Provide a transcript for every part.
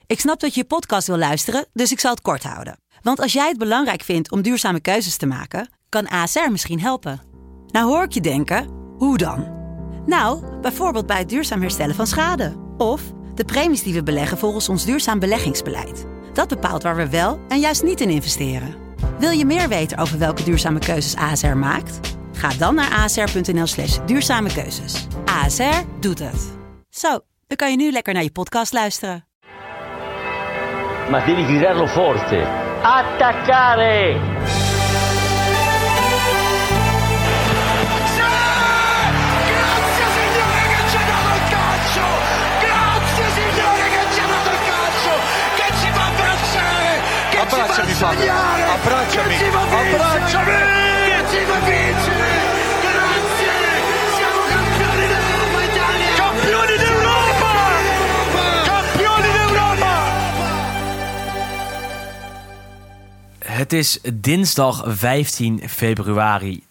Ik snap dat je podcast wil luisteren, dus ik zal het kort houden. Want als jij het belangrijk vindt om duurzame keuzes te maken, kan ASR misschien helpen. Nou hoor ik je denken, hoe dan? Nou, bijvoorbeeld bij het duurzaam herstellen van schade. Of de premies die we beleggen volgens ons duurzaam beleggingsbeleid. Dat bepaalt waar we wel en juist niet in investeren. Wil je meer weten over welke duurzame keuzes ASR maakt? Ga dan naar asr.nl/duurzame keuzes. ASR doet het. Zo, dan kan je nu lekker naar je podcast luisteren. Ma devi gridarlo forte. Attaccare! Grazie signore che ci ha dato il calcio! Grazie signore che ci ha dato il calcio! Che ci fa abbracciare! Che Abbracciami, ci fa sognare! abbracciami, Che ci fa abbracciami! Che ci fa vincere! Grazie! Siamo campioni d'Europa Italia! Campioni d'Europa! Campioni d'Europa! Het is dinsdag 15 februari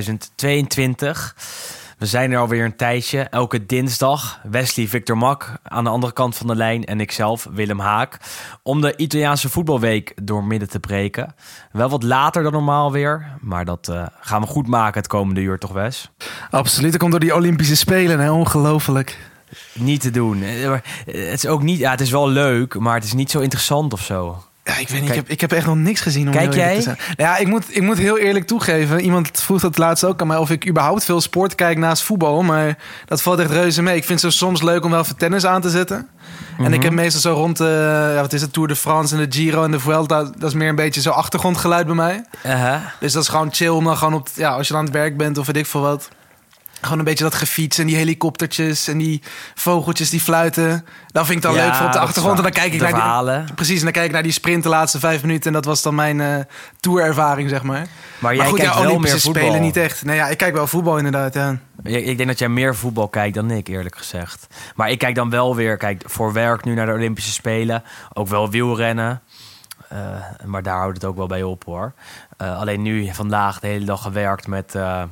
2022. We zijn er alweer een tijdje. Elke dinsdag Wesley Victor Mak aan de andere kant van de lijn en ikzelf, Willem Haak, om de Italiaanse voetbalweek door midden te breken. Wel wat later dan normaal weer, maar dat gaan we goed maken het komende uur, toch Wes? Absoluut, dat komt door die Olympische Spelen, hè? Ongelooflijk. Niet te doen. Het is ook niet, ja, het is wel leuk, maar het is niet zo interessant of zo. Ja, ik weet niet, ik heb echt nog niks gezien. Om Kijk heel jij? eerlijk te zijn. Ja, ik moet heel eerlijk toegeven. Iemand vroeg dat laatst ook aan mij of ik überhaupt veel sport kijk naast voetbal. Maar dat valt echt reuze mee. Ik vind het zo soms leuk om wel even tennis aan te zetten. En ik heb meestal zo rond de, wat is het, Tour de France en de Giro en de Vuelta. Dat is meer een beetje zo achtergrondgeluid bij mij. Dus dat is gewoon chill om dan gewoon op, ja, als je dan aan het werk bent of weet ik veel wat. Gewoon een beetje dat gefiets en die helikoptertjes en die vogeltjes die fluiten. Dan vind ik het dan leuk voor op de achtergrond. En dan kijk ik naar verhalen. Precies, en dan kijk ik naar die sprint de laatste 5 minuten. En dat was dan mijn tourervaring, zeg maar. Maar jij goed, kijkt wel Olympische meer voetbal. Spelen niet echt. Nee, ja, ik kijk wel voetbal inderdaad, ja. Ik denk dat jij meer voetbal kijkt dan ik, eerlijk gezegd. Maar ik kijk dan wel weer, voor werk nu naar de Olympische Spelen. Ook wel wielrennen. Maar daar houdt het ook wel bij op, hoor. Alleen nu vandaag de hele dag gewerkt met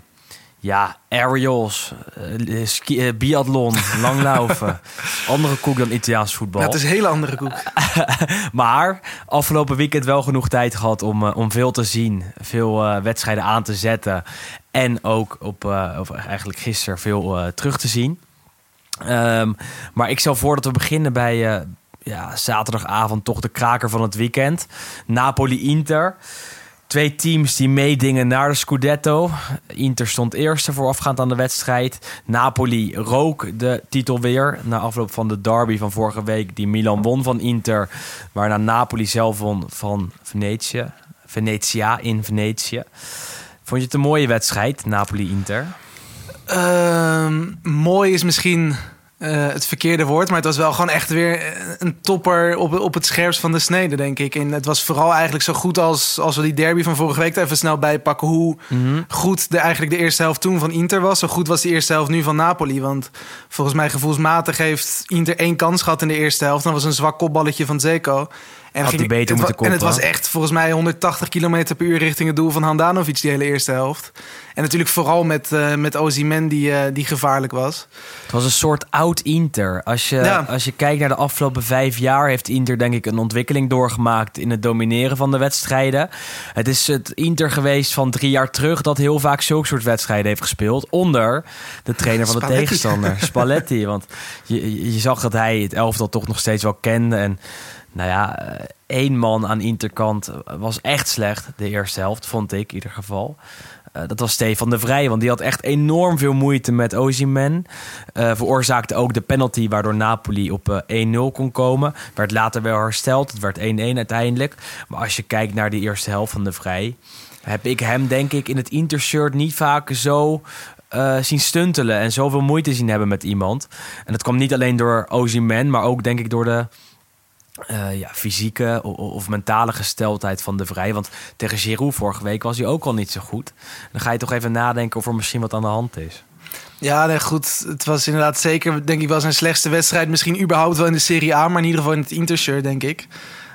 aerials, biathlon, langlaufen. Andere koek dan Italiaans voetbal. Ja, het is een hele andere koek. Maar afgelopen weekend wel genoeg tijd gehad om veel te zien. Veel wedstrijden aan te zetten. En ook eigenlijk gisteren veel terug te zien. Maar ik stel voor dat we beginnen bij zaterdagavond toch de kraker van het weekend. Napoli-Inter. 2 teams die meedingen naar de Scudetto. Inter stond eerste voorafgaand aan de wedstrijd. Napoli rook de titel weer na afloop van de derby van vorige week die Milan won van Inter. Waarna Napoli zelf won van Venezia in Venetië. Vond je het een mooie wedstrijd, Napoli-Inter? Mooi is misschien het verkeerde woord, maar het was wel gewoon echt weer een topper op het scherpst van de snede, denk ik. En het was vooral eigenlijk zo goed als we die derby van vorige week even snel bijpakken, hoe goed eigenlijk de eerste helft toen van Inter was. Zo goed was die eerste helft nu van Napoli. Want volgens mij gevoelsmatig heeft Inter 1 kans gehad in de eerste helft. Dat was een zwak kopballetje van Dzeko. En het was echt volgens mij 180 km per uur richting het doel van Handanovic die hele eerste helft. En natuurlijk vooral met Osimhen die gevaarlijk was. Het was een soort oud Inter. Als je kijkt naar de afgelopen 5 jaar heeft Inter denk ik een ontwikkeling doorgemaakt in het domineren van de wedstrijden. Het is het Inter geweest van 3 jaar terug dat heel vaak zulke soort wedstrijden heeft gespeeld onder de trainer van de tegenstander, Spalletti. Want je zag dat hij het elftal toch nog steeds wel kende en 1 man aan Interkant was echt slecht. De eerste helft, vond ik in ieder geval. Dat was Stefan de Vrij, want die had echt enorm veel moeite met Osimhen. Veroorzaakte ook de penalty waardoor Napoli op 1-0 kon komen. Werd later wel hersteld. Het werd 1-1 uiteindelijk. Maar als je kijkt naar die eerste helft van de Vrij, heb ik hem denk ik in het Intershirt niet vaak zo zien stuntelen en zoveel moeite zien hebben met iemand. En dat kwam niet alleen door Osimhen, maar ook denk ik door de fysieke of mentale gesteldheid van de Vrij. Want tegen Giroud vorige week was hij ook al niet zo goed. Dan ga je toch even nadenken of er misschien wat aan de hand is. Ja, nee, goed. Het was inderdaad zeker, denk ik, wel zijn slechtste wedstrijd. Misschien überhaupt wel in de Serie A, maar in ieder geval in het Intershirt, denk ik.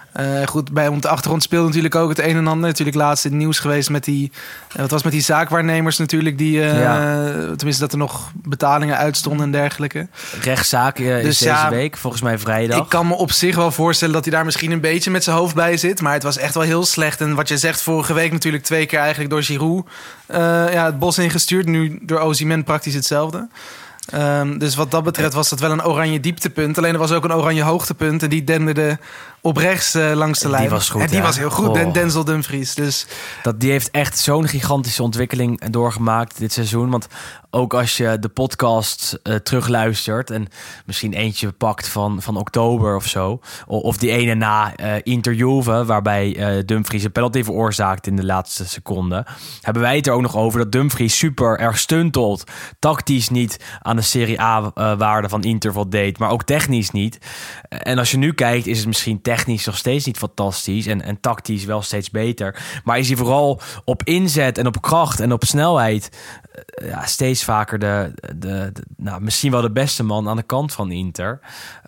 Goed, bij hem op de achtergrond speelde natuurlijk ook het een en ander. Natuurlijk laatst in het nieuws geweest met die... wat was met die zaakwaarnemers natuurlijk... die tenminste dat er nog betalingen uitstonden en dergelijke. Rechtszaak is deze week, volgens mij vrijdag. Ik kan me op zich wel voorstellen dat hij daar misschien een beetje met zijn hoofd bij zit. Maar het was echt wel heel slecht. En wat je zegt, vorige week natuurlijk 2 keer eigenlijk door Giroud... het bos ingestuurd. Nu door Osimhen praktisch hetzelfde. Dus wat dat betreft was dat wel een oranje dieptepunt. Alleen er was ook een oranje hoogtepunt. En die denderde op rechts langs de lijn. Die was goed, en die was heel goed, Denzel Dumfries. Dus die heeft echt zo'n gigantische ontwikkeling doorgemaakt dit seizoen. Want ook als je de podcast terugluistert... en misschien eentje pakt van oktober of zo... of die ene na Inter Juve... waarbij Dumfries een penalty veroorzaakt in de laatste seconde... hebben wij het er ook nog over dat Dumfries super erg stuntelt. Tactisch niet aan de Serie A-waarde van Inter voldeed... maar ook technisch niet. En als je nu kijkt is het misschien technisch nog steeds niet fantastisch... en tactisch wel steeds beter. Maar is hij vooral op inzet en op kracht en op snelheid... steeds vaker misschien wel de beste man aan de kant van Inter.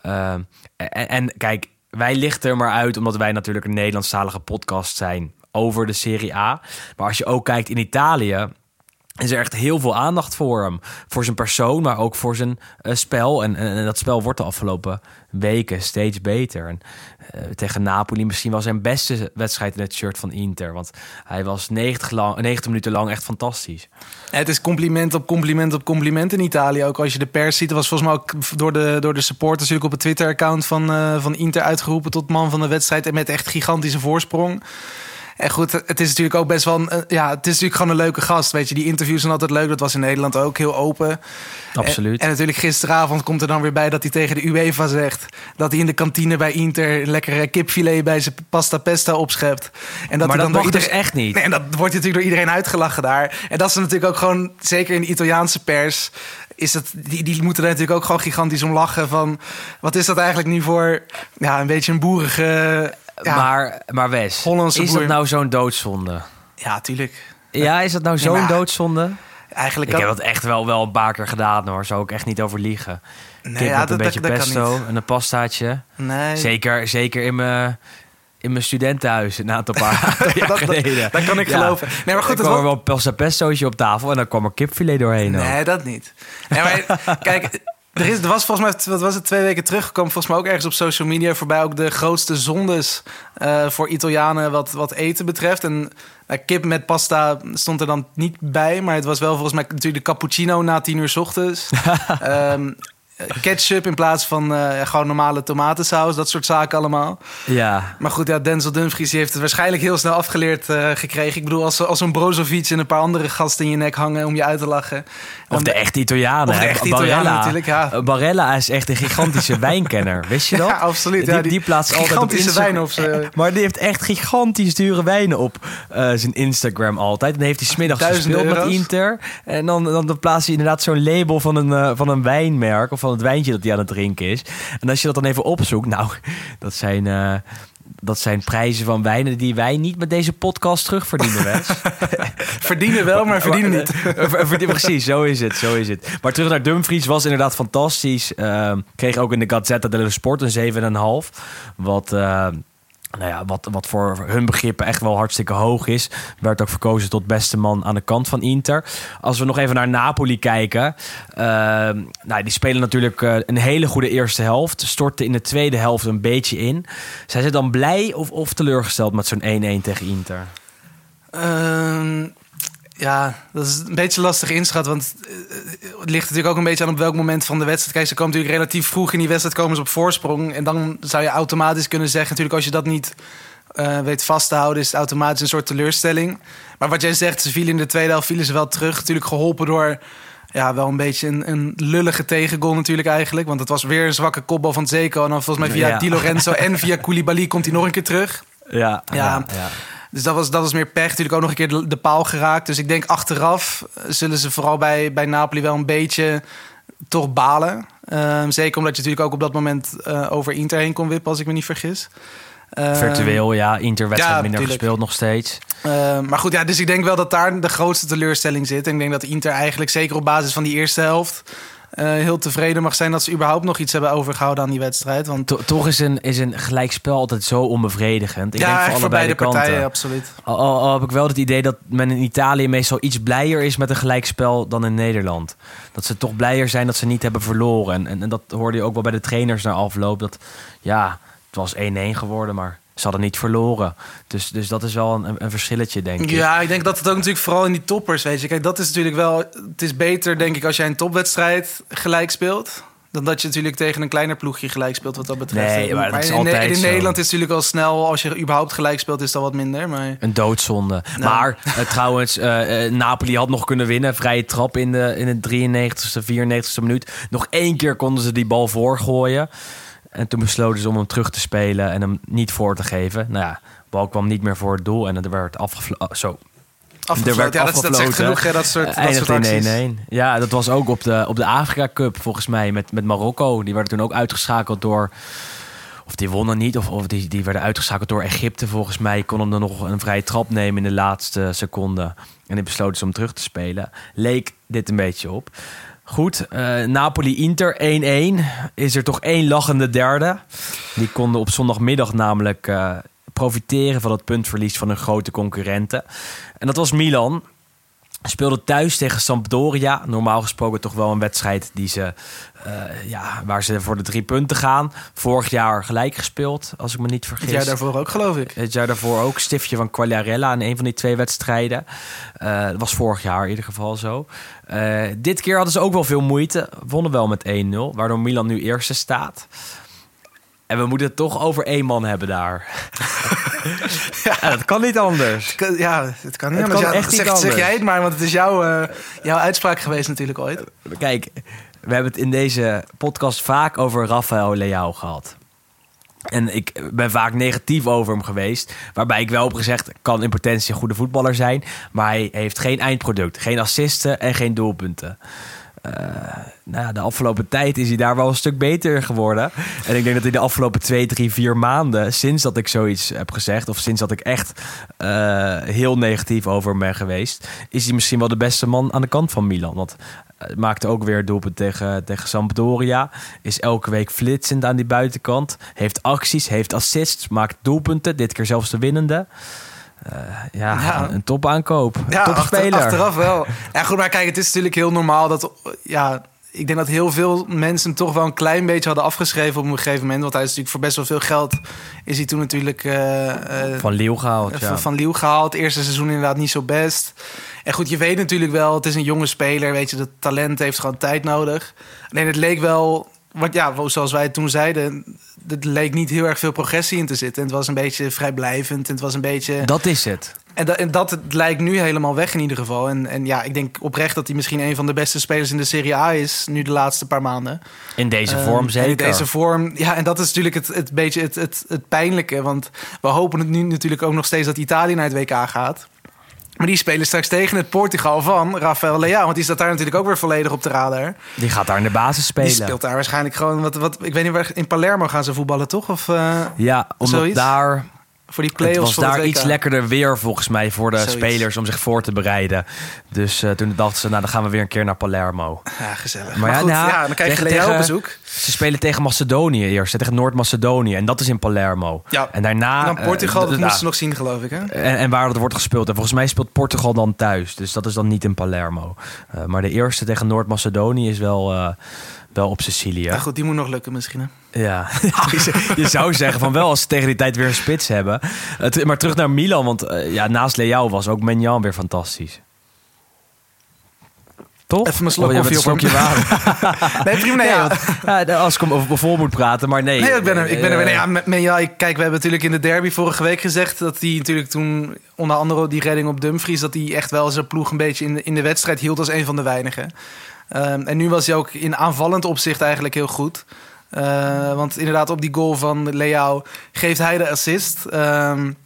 En kijk, wij lichten er maar uit... omdat wij natuurlijk een Nederlandstalige podcast zijn... over de Serie A. Maar als je ook kijkt in Italië... is er echt heel veel aandacht voor hem. Voor zijn persoon, maar ook voor zijn spel. En dat spel wordt de afgelopen weken steeds beter. En tegen Napoli misschien wel zijn beste wedstrijd in het shirt van Inter. Want hij was 90 minuten lang echt fantastisch. Het is compliment op compliment op compliment in Italië. Ook als je de pers ziet. Dat was volgens mij ook door de supporters natuurlijk op het Twitter-account van Inter uitgeroepen tot man van de wedstrijd. En met echt gigantische voorsprong. En goed, het is natuurlijk ook best wel... het is natuurlijk gewoon een leuke gast, weet je. Die interviews zijn altijd leuk. Dat was in Nederland ook heel open. Absoluut. En natuurlijk gisteravond komt er dan weer bij dat hij tegen de UEFA zegt... dat hij in de kantine bij Inter lekkere kipfilet bij zijn pasta pesto opschept. En maar dat mag dus echt niet. Nee, en dat wordt natuurlijk door iedereen uitgelachen daar. En dat is natuurlijk ook gewoon, zeker in de Italiaanse pers... Die moeten er natuurlijk ook gewoon gigantisch om lachen. Van, wat is dat eigenlijk nu voor een beetje een boerige... Maar Wes, Hollandse is boer. dat nou zo'n doodzonde? Ja, tuurlijk. Ja, is dat nou zo'n doodzonde? Eigenlijk ik heb dat echt wel een paar keer gedaan hoor. Zou ik echt niet over liegen. Nee, met een beetje pesto en een pastaatje. Nee. Zeker in mijn studentenhuis een aantal jaar geleden. Dat kan ik geloven. Nee, maar goed, er kwam wel een pasta pestootje op tafel en dan kwam er kipfilet doorheen. Nee, ook. Dat niet. Nee, maar kijk... Er was volgens mij, wat was het, 2 weken terug... kwam volgens mij ook ergens op social media voorbij... ook de grootste zondes voor Italianen wat eten betreft. En kip met pasta stond er dan niet bij... maar het was wel volgens mij natuurlijk de cappuccino na 10 uur 's ochtends. Ketchup in plaats van gewoon normale tomatensaus. Dat soort zaken allemaal. Ja. Maar goed, Denzel Dumfries heeft het waarschijnlijk heel snel afgeleerd gekregen. Ik bedoel, als een Brozovic en een paar andere gasten in je nek hangen om je uit te lachen. Of de echte Italianen. Of de echte Italianen natuurlijk, ja. Barella is echt een gigantische wijnkenner. Wist je dat? Ja, absoluut. Die plaatst altijd op Instagram. Wijn of zo. Maar die heeft echt gigantisch dure wijnen op zijn Instagram altijd. En dan heeft hij 's middags gespeeld met Inter. En dan plaatst hij inderdaad zo'n label van een wijnmerk... of van het wijntje dat hij aan het drinken is. En als je dat dan even opzoekt... nou, dat zijn prijzen van wijnen die wij niet met deze podcast terugverdienen, Wes. Verdienen wel, maar verdienen niet. Precies, zo is het. Maar terug naar Dumfries was inderdaad fantastisch. Kreeg ook in de Gazzetta dello Sport een 7,5. Wat voor hun begrippen echt wel hartstikke hoog is. Werd ook verkozen tot beste man aan de kant van Inter. Als we nog even naar Napoli kijken. Die spelen natuurlijk een hele goede eerste helft. Storten in de tweede helft een beetje in. Zijn ze dan blij of teleurgesteld met zo'n 1-1 tegen Inter? Ja, dat is een beetje lastig inschatten. Want het ligt natuurlijk ook een beetje aan op welk moment van de wedstrijd. Kijk, ze komen natuurlijk relatief vroeg in die wedstrijd komen ze op voorsprong. En dan zou je automatisch kunnen zeggen... natuurlijk als je dat niet weet vast te houden... is het automatisch een soort teleurstelling. Maar wat jij zegt, ze vielen in de tweede helft vielen ze wel terug. Natuurlijk geholpen door... wel een beetje een lullige tegengoal natuurlijk eigenlijk. Want het was weer een zwakke kopbal van Dzeko. En dan volgens mij via Di Lorenzo en via Koulibaly komt hij nog een keer terug. Ja. Dus dat was meer pech. Natuurlijk ook nog een keer de paal geraakt. Dus ik denk achteraf zullen ze vooral bij Napoli wel een beetje toch balen. Zeker omdat je natuurlijk ook op dat moment over Inter heen kon wippen, als ik me niet vergis. Virtueel, ja. Inter-wedstrijd minder gespeeld nog steeds. Maar goed, dus ik denk wel dat daar de grootste teleurstelling zit. En ik denk dat Inter eigenlijk zeker op basis van die eerste helft... heel tevreden mag zijn dat ze überhaupt nog iets hebben overgehouden aan die wedstrijd. Want Toch is een gelijkspel altijd zo onbevredigend. Ik denk voor beide kanten. partijen, absoluut. Al heb ik wel het idee dat men in Italië meestal iets blijer is met een gelijkspel dan in Nederland. Dat ze toch blijer zijn dat ze niet hebben verloren. En dat hoorde je ook wel bij de trainers na afloop. Dat het was 1-1 geworden, maar ze hadden niet verloren. Dus dat is wel een verschilletje, denk ik. Ja, ik denk dat het ook natuurlijk vooral in die toppers, weet je. Kijk, dat is natuurlijk wel... Het is beter, denk ik, als jij een topwedstrijd gelijk speelt, dan dat je natuurlijk tegen een kleiner ploegje gelijk speelt wat dat betreft. Nee, maar dat is in altijd zo. Nederland is het natuurlijk al snel, als je überhaupt gelijk speelt, is dat wat minder. Maar... Een doodzonde. Nou. Maar trouwens, Napoli had nog kunnen winnen. Vrije trap in de 93ste, 94ste minuut. Nog 1 keer konden ze die bal voorgooien. En toen besloten ze om hem terug te spelen en hem niet voor te geven. Nou ja, de bal kwam niet meer voor het doel en er werd afgefloten. Dat zegt genoeg, hè, dat soort acties. 1-1. Ja, dat was ook op de Afrika Cup volgens mij met Marokko. Die werden toen ook uitgeschakeld door... Of die wonnen niet, of die werden uitgeschakeld door Egypte volgens mij. Konden er nog een vrije trap nemen in de laatste seconde. En die besloten ze om terug te spelen. Leek dit een beetje op. Goed, Napoli-Inter 1-1. Is er toch 1 lachende derde. Die konden op zondagmiddag namelijk profiteren van het puntverlies van hun grote concurrenten. En dat was Milan. Speelde thuis tegen Sampdoria. Normaal gesproken toch wel een wedstrijd die ze, waar ze voor de 3 punten gaan. Vorig jaar gelijk gespeeld, als ik me niet vergis. Het jaar daarvoor ook, geloof ik. Het jaar daarvoor ook. Stiftje van Quagliarella in een van die 2 wedstrijden. Dat was vorig jaar in ieder geval zo. Dit keer hadden ze ook wel veel moeite. Wonnen wel met 1-0, waardoor Milan nu eerste staat. En we moeten het toch over 1 man hebben daar. Ja, dat kan niet anders. Het kan niet anders. Echt niet anders. Zeg jij het maar, want het is jouw uitspraak geweest natuurlijk ooit. Kijk, we hebben het in deze podcast vaak over Rafael Leao gehad. En ik ben vaak negatief over hem geweest. Waarbij ik wel heb gezegd, kan in potentie een goede voetballer zijn. Maar hij heeft geen eindproduct. Geen assisten en geen doelpunten. De afgelopen tijd is hij daar wel een stuk beter geworden. En ik denk dat hij de afgelopen 2, 3, 4 maanden... sinds dat ik zoiets heb gezegd... of sinds dat ik echt heel negatief over hem ben geweest... is hij misschien wel de beste man aan de kant van Milan. Want maakte ook weer doelpunt tegen Sampdoria. Is elke week flitsend aan die buitenkant. Heeft acties, heeft assists, maakt doelpunten. Dit keer zelfs de winnende. Een topaankoop. Ja, topspeler. Achteraf wel. Ja, goed, maar kijk, het is natuurlijk heel normaal dat... ik denk dat heel veel mensen hem toch wel een klein beetje hadden afgeschreven op een gegeven moment. Want hij is natuurlijk voor best wel veel geld... is hij toen natuurlijk... van Lille gehaald. Van Lille gehaald. Eerste seizoen inderdaad niet zo best. En goed, je weet natuurlijk wel, het is een jonge speler. Weet je, dat talent heeft gewoon tijd nodig. Alleen het leek wel... zoals wij toen zeiden... er leek niet heel erg veel progressie in te zitten. En het was een beetje vrijblijvend. En het was een beetje... Dat is het. En dat lijkt nu helemaal weg in ieder geval. En ik denk oprecht dat hij misschien een van de beste spelers in de Serie A is... nu de laatste paar maanden. In deze vorm zeker. In deze vorm, ja, en dat is natuurlijk het beetje het pijnlijke. Want we hopen het nu natuurlijk ook nog steeds dat Italië naar het WK gaat. Maar die spelen straks tegen het Portugal van Rafael Leao. Want die staat daar natuurlijk ook weer volledig op de radar. Die gaat daar in de basis spelen. Die speelt daar waarschijnlijk gewoon... Ik weet niet waar, in Palermo gaan ze voetballen, toch? Of, ja, omdat zoiets? Daar... Voor die play-offs. Het was daar iets lekkerder weer volgens mij voor de Zoiets. spelers om zich voor te bereiden. Dus toen dachten ze, dan gaan we weer een keer naar Palermo. Ja, gezellig. Maar goed, dan krijg je Leao op bezoek. Ze spelen tegen Macedonië eerst, tegen Noord-Macedonië. En dat is in Palermo. Ja. En daarna... En dan Portugal, dat moesten ze nog zien, geloof ik. Hè? En waar dat wordt gespeeld. En volgens mij speelt Portugal dan thuis. Dus dat is dan niet in Palermo. Maar de eerste tegen Noord-Macedonië is wel op Sicilië. Ja, goed, die moet nog lukken misschien, hè? Ja, je zou zeggen van wel als ze tegen die tijd weer een spits hebben. Maar terug naar Milan, want naast Leao was ook Maignan weer fantastisch. Toch? Even mijn slok koffie op slokje water. Nee, prima. Als ik hem vol moet praten, maar nee. Nee, ik ben er weer. Kijk, we hebben natuurlijk in de derby vorige week gezegd... dat hij natuurlijk toen, onder andere die redding op Dumfries... dat hij echt wel zijn ploeg een beetje in de wedstrijd hield als een van de weinigen. En nu was hij ook in aanvallend opzicht eigenlijk heel goed... want inderdaad op die goal van Leao geeft hij de assist.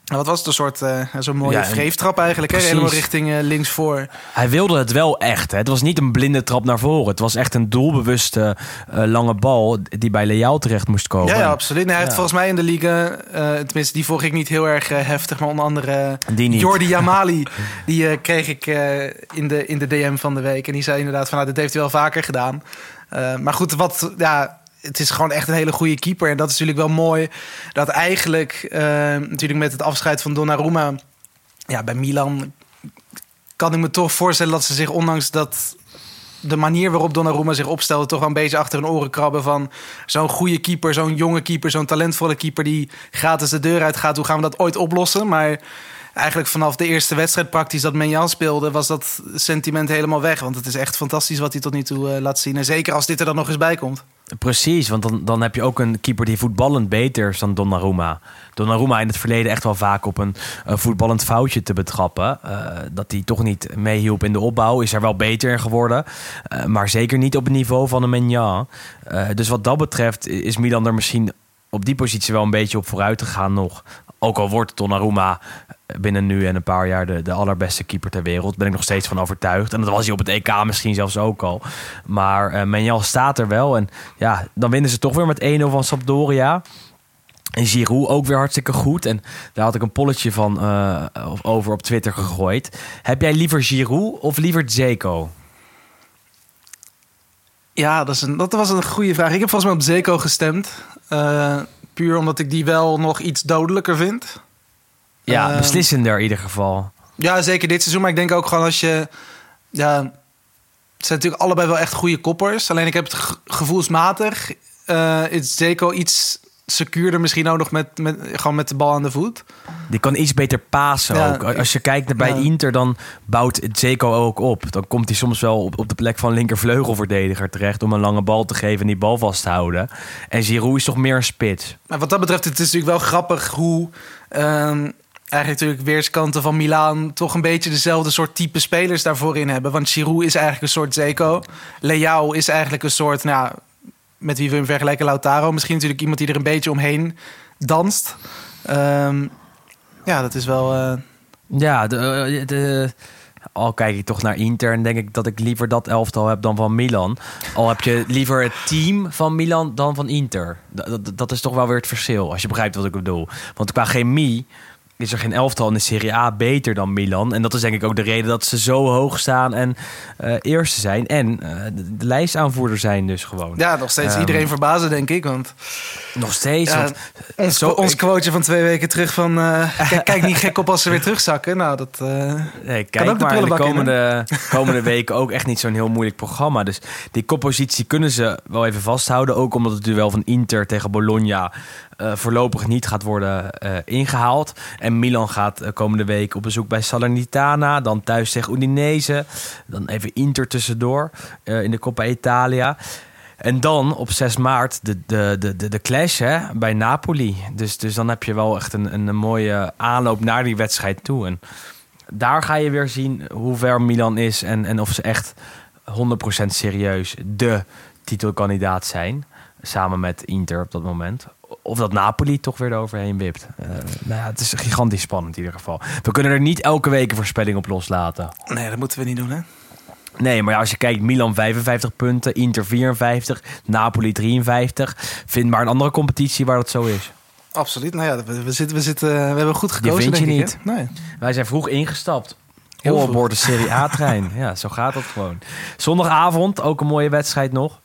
Wat was het, een soort zo'n mooie vreeftrap eigenlijk, hè? Helemaal richting linksvoor. Hij wilde het wel echt. Hè? Het was niet een blinde trap naar voren. Het was echt een doelbewuste lange bal die bij Leao terecht moest komen. Ja, absoluut. Nee, hij heeft volgens mij in de liga, tenminste die volg ik niet heel erg heftig, maar onder andere Jordi Jamali, die kreeg ik in de DM van de week. En die zei inderdaad van, dit heeft hij wel vaker gedaan. Maar goed, het is gewoon echt een hele goede keeper. En dat is natuurlijk wel mooi. Dat eigenlijk natuurlijk met het afscheid van Donnarumma, bij Milan kan ik me toch voorstellen dat ze zich, ondanks dat de manier waarop Donnarumma zich opstelde, toch wel een beetje achter hun oren krabben van zo'n goede keeper, zo'n jonge keeper, zo'n talentvolle keeper die gratis de deur uit gaat. Hoe gaan we dat ooit oplossen? Maar eigenlijk vanaf de eerste wedstrijd praktisch dat Maignan speelde, was dat sentiment helemaal weg. Want het is echt fantastisch wat hij tot nu toe laat zien. En zeker als dit er dan nog eens bij komt. Precies, want dan heb je ook een keeper die voetballend beter is dan Donnarumma. Donnarumma in het verleden echt wel vaak op een voetballend foutje te betrappen. Dat hij toch niet meehielp in de opbouw. Is er wel beter in geworden. Maar zeker niet op het niveau van een Maignan. Dus wat dat betreft is Milan er misschien op die positie wel een beetje op vooruit te gaan nog. Ook al wordt Donnarumma binnen nu en een paar jaar de allerbeste keeper ter wereld. Ben ik nog steeds van overtuigd. En dat was hij op het EK misschien zelfs ook al. Maar Maignan staat er wel. En dan winnen ze toch weer met 1-0 van Sampdoria. En Giroud ook weer hartstikke goed. En daar had ik een polletje van over op Twitter gegooid. Heb jij liever Giroud of liever Dzeko? Ja, dat was een goede vraag. Ik heb volgens mij op Dzeko gestemd. Puur omdat ik die wel nog iets dodelijker vind. Ja, beslissender in ieder geval. Ja, zeker dit seizoen. Maar ik denk ook gewoon als je... het zijn natuurlijk allebei wel echt goede koppers. Alleen ik heb het gevoelsmatig... is Dzeko iets secuurder misschien ook nog gewoon met de bal aan de voet. Die kan iets beter pasen ook. Als je kijkt bij Inter, dan bouwt Dzeko ook op. Dan komt hij soms wel op de plek van linkervleugelverdediger terecht om een lange bal te geven en die bal vast te houden. En Giroud is toch meer een spits. Maar wat dat betreft, het is natuurlijk wel grappig hoe eigenlijk natuurlijk weerskanten van Milaan toch een beetje dezelfde soort type spelers daarvoor in hebben. Want Giroud is eigenlijk een soort Dzeko. Leao is eigenlijk een soort, met wie we hem vergelijken, Lautaro. Misschien natuurlijk iemand die er een beetje omheen danst. Dat is wel... Al kijk ik toch naar Inter en denk ik dat ik liever dat elftal heb dan van Milan. Al heb je liever het team van Milan dan van Inter. Dat is toch wel weer het verschil, als je begrijpt wat ik bedoel. Want qua chemie is er geen elftal in de Serie A beter dan Milan. En dat is denk ik ook de reden dat ze zo hoog staan en eerste zijn. En de lijstaanvoerder zijn dus gewoon. Ja, nog steeds iedereen verbazen, denk ik. Want nog steeds. Ons quoteje van 2 weken terug van... kijk niet gek op als ze weer terugzakken. Nou, dat kijk ook maar de komende weken ook echt niet zo'n heel moeilijk programma. Dus die koppositie kunnen ze wel even vasthouden. Ook omdat het duel van Inter tegen Bologna voorlopig niet gaat worden ingehaald. En Milan gaat komende week op bezoek bij Salernitana. Dan thuis tegen Udinese. Dan even Inter tussendoor in de Coppa Italia. En dan op 6 maart de clash bij Napoli. Dus dan heb je wel echt een mooie aanloop naar die wedstrijd toe. En daar ga je weer zien hoe ver Milan is en of ze echt 100% serieus de titelkandidaat zijn. Samen met Inter op dat moment. Of dat Napoli toch weer eroverheen wipt. Het is gigantisch spannend in ieder geval. We kunnen er niet elke week een voorspelling op loslaten. Nee, dat moeten we niet doen, hè? Nee, maar als je kijkt, Milan 55 punten, Inter 54, Napoli 53. Vind maar een andere competitie waar dat zo is. Absoluut. We hebben goed gekozen, die vind je denk niet. Ik, nee. Wij zijn vroeg ingestapt. Op boord de Serie A-trein. Ja, zo gaat dat gewoon. Zondagavond, ook een mooie wedstrijd nog.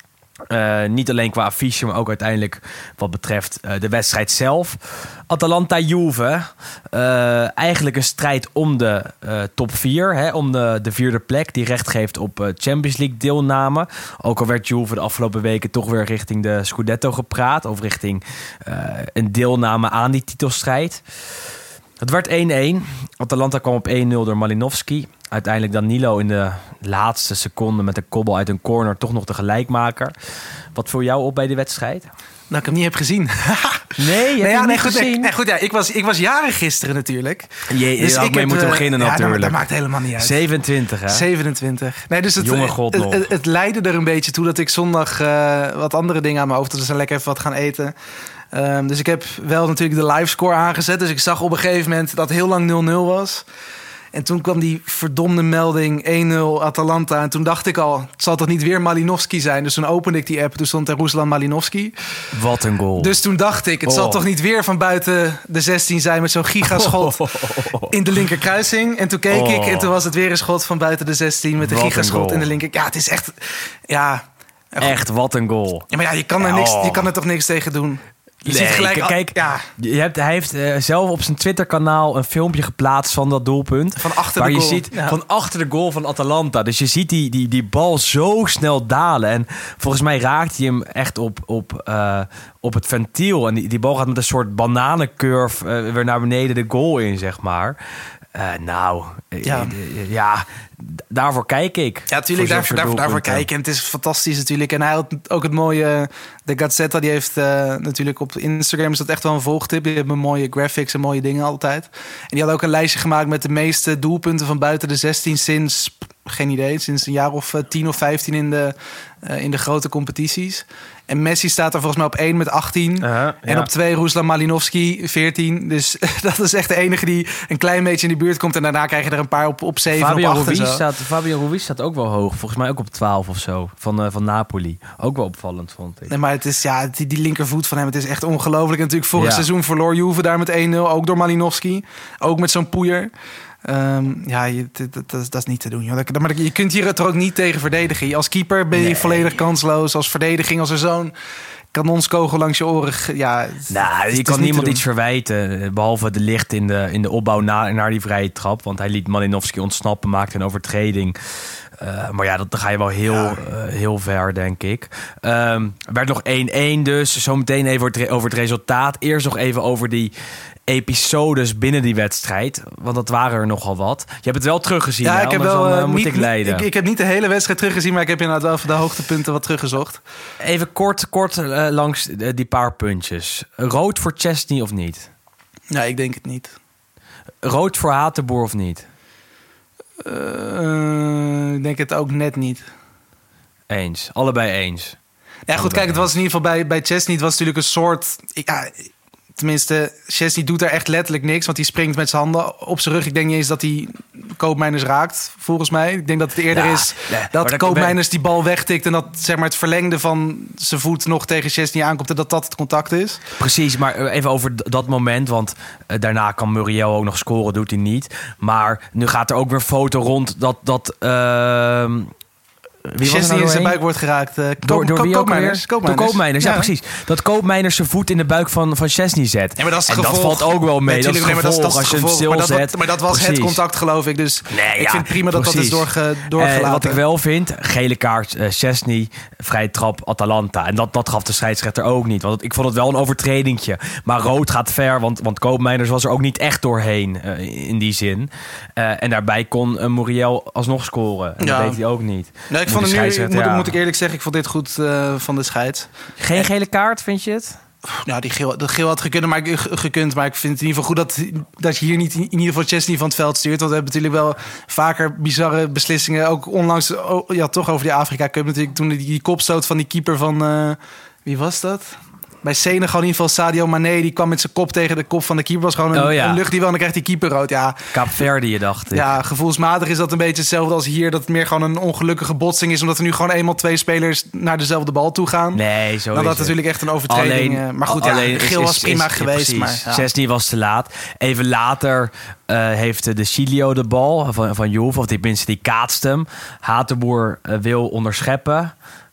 Niet alleen qua affiche, maar ook uiteindelijk wat betreft de wedstrijd zelf. Atalanta-Juve. Eigenlijk een strijd om de top 4. Om de 4e plek die recht geeft op Champions League deelname. Ook al werd Juve de afgelopen weken toch weer richting de Scudetto gepraat. Of richting een deelname aan die titelstrijd. Het werd 1-1. Atalanta kwam op 1-0 door Malinowski. Uiteindelijk Danilo in de laatste seconde met een kobbel uit een corner toch nog de gelijkmaker. Wat viel jou op bij de wedstrijd? Dat ik hem niet heb gezien. Nee, je hebt hem niet gezien? Ik was jarig gisteren natuurlijk. Dus ik mee moeten beginnen natuurlijk. Dat maakt helemaal niet uit. 27, hè? 27. Nee, dus jonge god nog. Het leidde er een beetje toe dat ik zondag wat andere dingen aan mijn hoofd had. Dus dan lekker even wat gaan eten. Dus ik heb wel natuurlijk de livescore aangezet. Dus ik zag op een gegeven moment dat heel lang 0-0 was. En toen kwam die verdomde melding 1-0 Atalanta. En toen dacht ik al, het zal toch niet weer Malinowski zijn? Dus toen opende ik die app, toen stond er Ruslan Malinowski. Wat een goal. Dus toen dacht ik, het zal toch niet weer van buiten de 16 zijn... met zo'n gigaschot in de linkerkruising. En toen keek ik en toen was het weer een schot van buiten de 16... met een gigaschot in de linker... Ja, het is echt... Ja, echt, wat een goal. Ja, maar ja, je kan er toch niks tegen doen. Je ziet gelijk... Kijk, ja. Hij heeft zelf op zijn Twitter-kanaal een filmpje geplaatst van dat doelpunt. Van achter waar de goal. Je ziet van achter de goal van Atalanta. Dus je ziet die bal zo snel dalen. En volgens mij raakt hij hem echt op het ventiel. En die bal gaat met een soort bananencurve weer naar beneden de goal in, zeg maar. Daarvoor kijk ik. Ja, natuurlijk, daarvoor kijken. En het is fantastisch natuurlijk. En hij had ook het mooie... De Gazzetta, die heeft natuurlijk op Instagram... is dat echt wel een volgtip. Die hebben mooie graphics en mooie dingen altijd. En die had ook een lijstje gemaakt... met de meeste doelpunten van buiten de 16 sinds... geen idee, sinds een jaar of 10 of 15 in de grote competities. En Messi staat er volgens mij op 1 met 18. En op 2 Ruslan Malinowski, 14. Dus dat is echt de enige die een klein beetje in de buurt komt. En daarna krijg je er een paar op 7, Fabian Ruiz staat ook wel hoog. Volgens mij ook op 12 of zo. Van Napoli. Ook wel opvallend, vond ik. Nee, maar het is die linkervoet van hem. Het is echt ongelooflijk. En natuurlijk vorig seizoen verloor Juve daar met 1-0. Ook door Malinowski. Ook met zo'n poeier. Dat is niet te doen. Joh. Maar je kunt hier het er ook niet tegen verdedigen. Als keeper ben je volledig kansloos. Als verdediging, als er zo'n kanonskogel langs je oren... je kan niemand iets verwijten. Behalve de licht in de opbouw naar die vrije trap. Want hij liet Malinowski ontsnappen, maakte een overtreding. Maar ja, dan ga je wel heel ver, denk ik. Werd nog 1-1 dus. Zometeen even over het resultaat. Eerst nog even over die episodes binnen die wedstrijd. Want dat waren er nogal wat. Je hebt het wel teruggezien. Ja, ik heb wel moet ik leiden. Ik heb niet de hele wedstrijd teruggezien, maar ik heb inderdaad wel van de hoogtepunten wat teruggezocht. Even kort langs die paar puntjes. Rood voor Szczęsny of niet? Nee, ik denk het niet. Rood voor Hatenboer of niet? Ik denk het ook net niet. Eens. Allebei eens. Ja, goed, kijk, het was in ieder geval bij Szczęsny. Het was natuurlijk een soort... Tenminste, Szczęsny doet daar echt letterlijk niks. Want hij springt met zijn handen op zijn rug. Ik denk niet eens dat hij Koopmeiners raakt, volgens mij. Ik denk dat het eerder is dat Koopmeiners die bal wegtikt... en dat zeg maar, het verlengde van zijn voet nog tegen Szczęsny aankomt... en dat het contact is. Precies, maar even over dat moment. Want daarna kan Muriel ook nog scoren, doet hij niet. Maar nu gaat er ook weer foto rond dat Szczęsny in zijn buik wordt geraakt. Door Koopmeiners, ja, precies. Dat Koopmeiners zijn voet in de buik van Szczęsny zet. Ja, maar dat is en dat valt ook wel mee. Dat is het gevolg als je hem stilzet. Maar dat was het contact, geloof ik. Dus ik vind prima dat is doorgelaten. Wat ik wel vind, gele kaart Szczęsny, vrije trap Atalanta. En dat gaf de scheidsrechter ook niet. Want ik vond het wel een overtredingje. Maar rood gaat ver, want Koopmeiners was er ook niet echt doorheen in die zin. En daarbij kon Muriel alsnog scoren. En dat deed hij ook niet. Nee, ik vond moet ik eerlijk zeggen, ik vond dit goed van de scheids. Geen gele kaart, vind je het? Nou, de geel had gekund, maar ik vind het in ieder geval goed dat je hier niet in ieder geval Szczęsny van het veld stuurt. Want we hebben natuurlijk wel vaker bizarre beslissingen. Ook onlangs, toch over die Afrika Cup natuurlijk. Toen die kopstoot van die keeper van... wie was dat? Bij Senegal in ieder geval Sadio Mané, die kwam met zijn kop tegen de kop van de keeper. Was gewoon een luchtduel en dan krijgt die keeper rood. Ja. Kaapverdië, dacht ik. Ja, gevoelsmatig is dat een beetje hetzelfde als hier. Dat het meer gewoon een ongelukkige botsing is. Omdat er nu gewoon eenmaal 2 spelers naar dezelfde bal toe gaan. Nee, zo nou, dat is natuurlijk echt een overtreding. Maar goed, geel was prima geweest. Szczęsny was te laat. Even later heeft de Cilio de bal van Juve. Of tenminste, die kaatst hem. Hatenboer wil onderscheppen.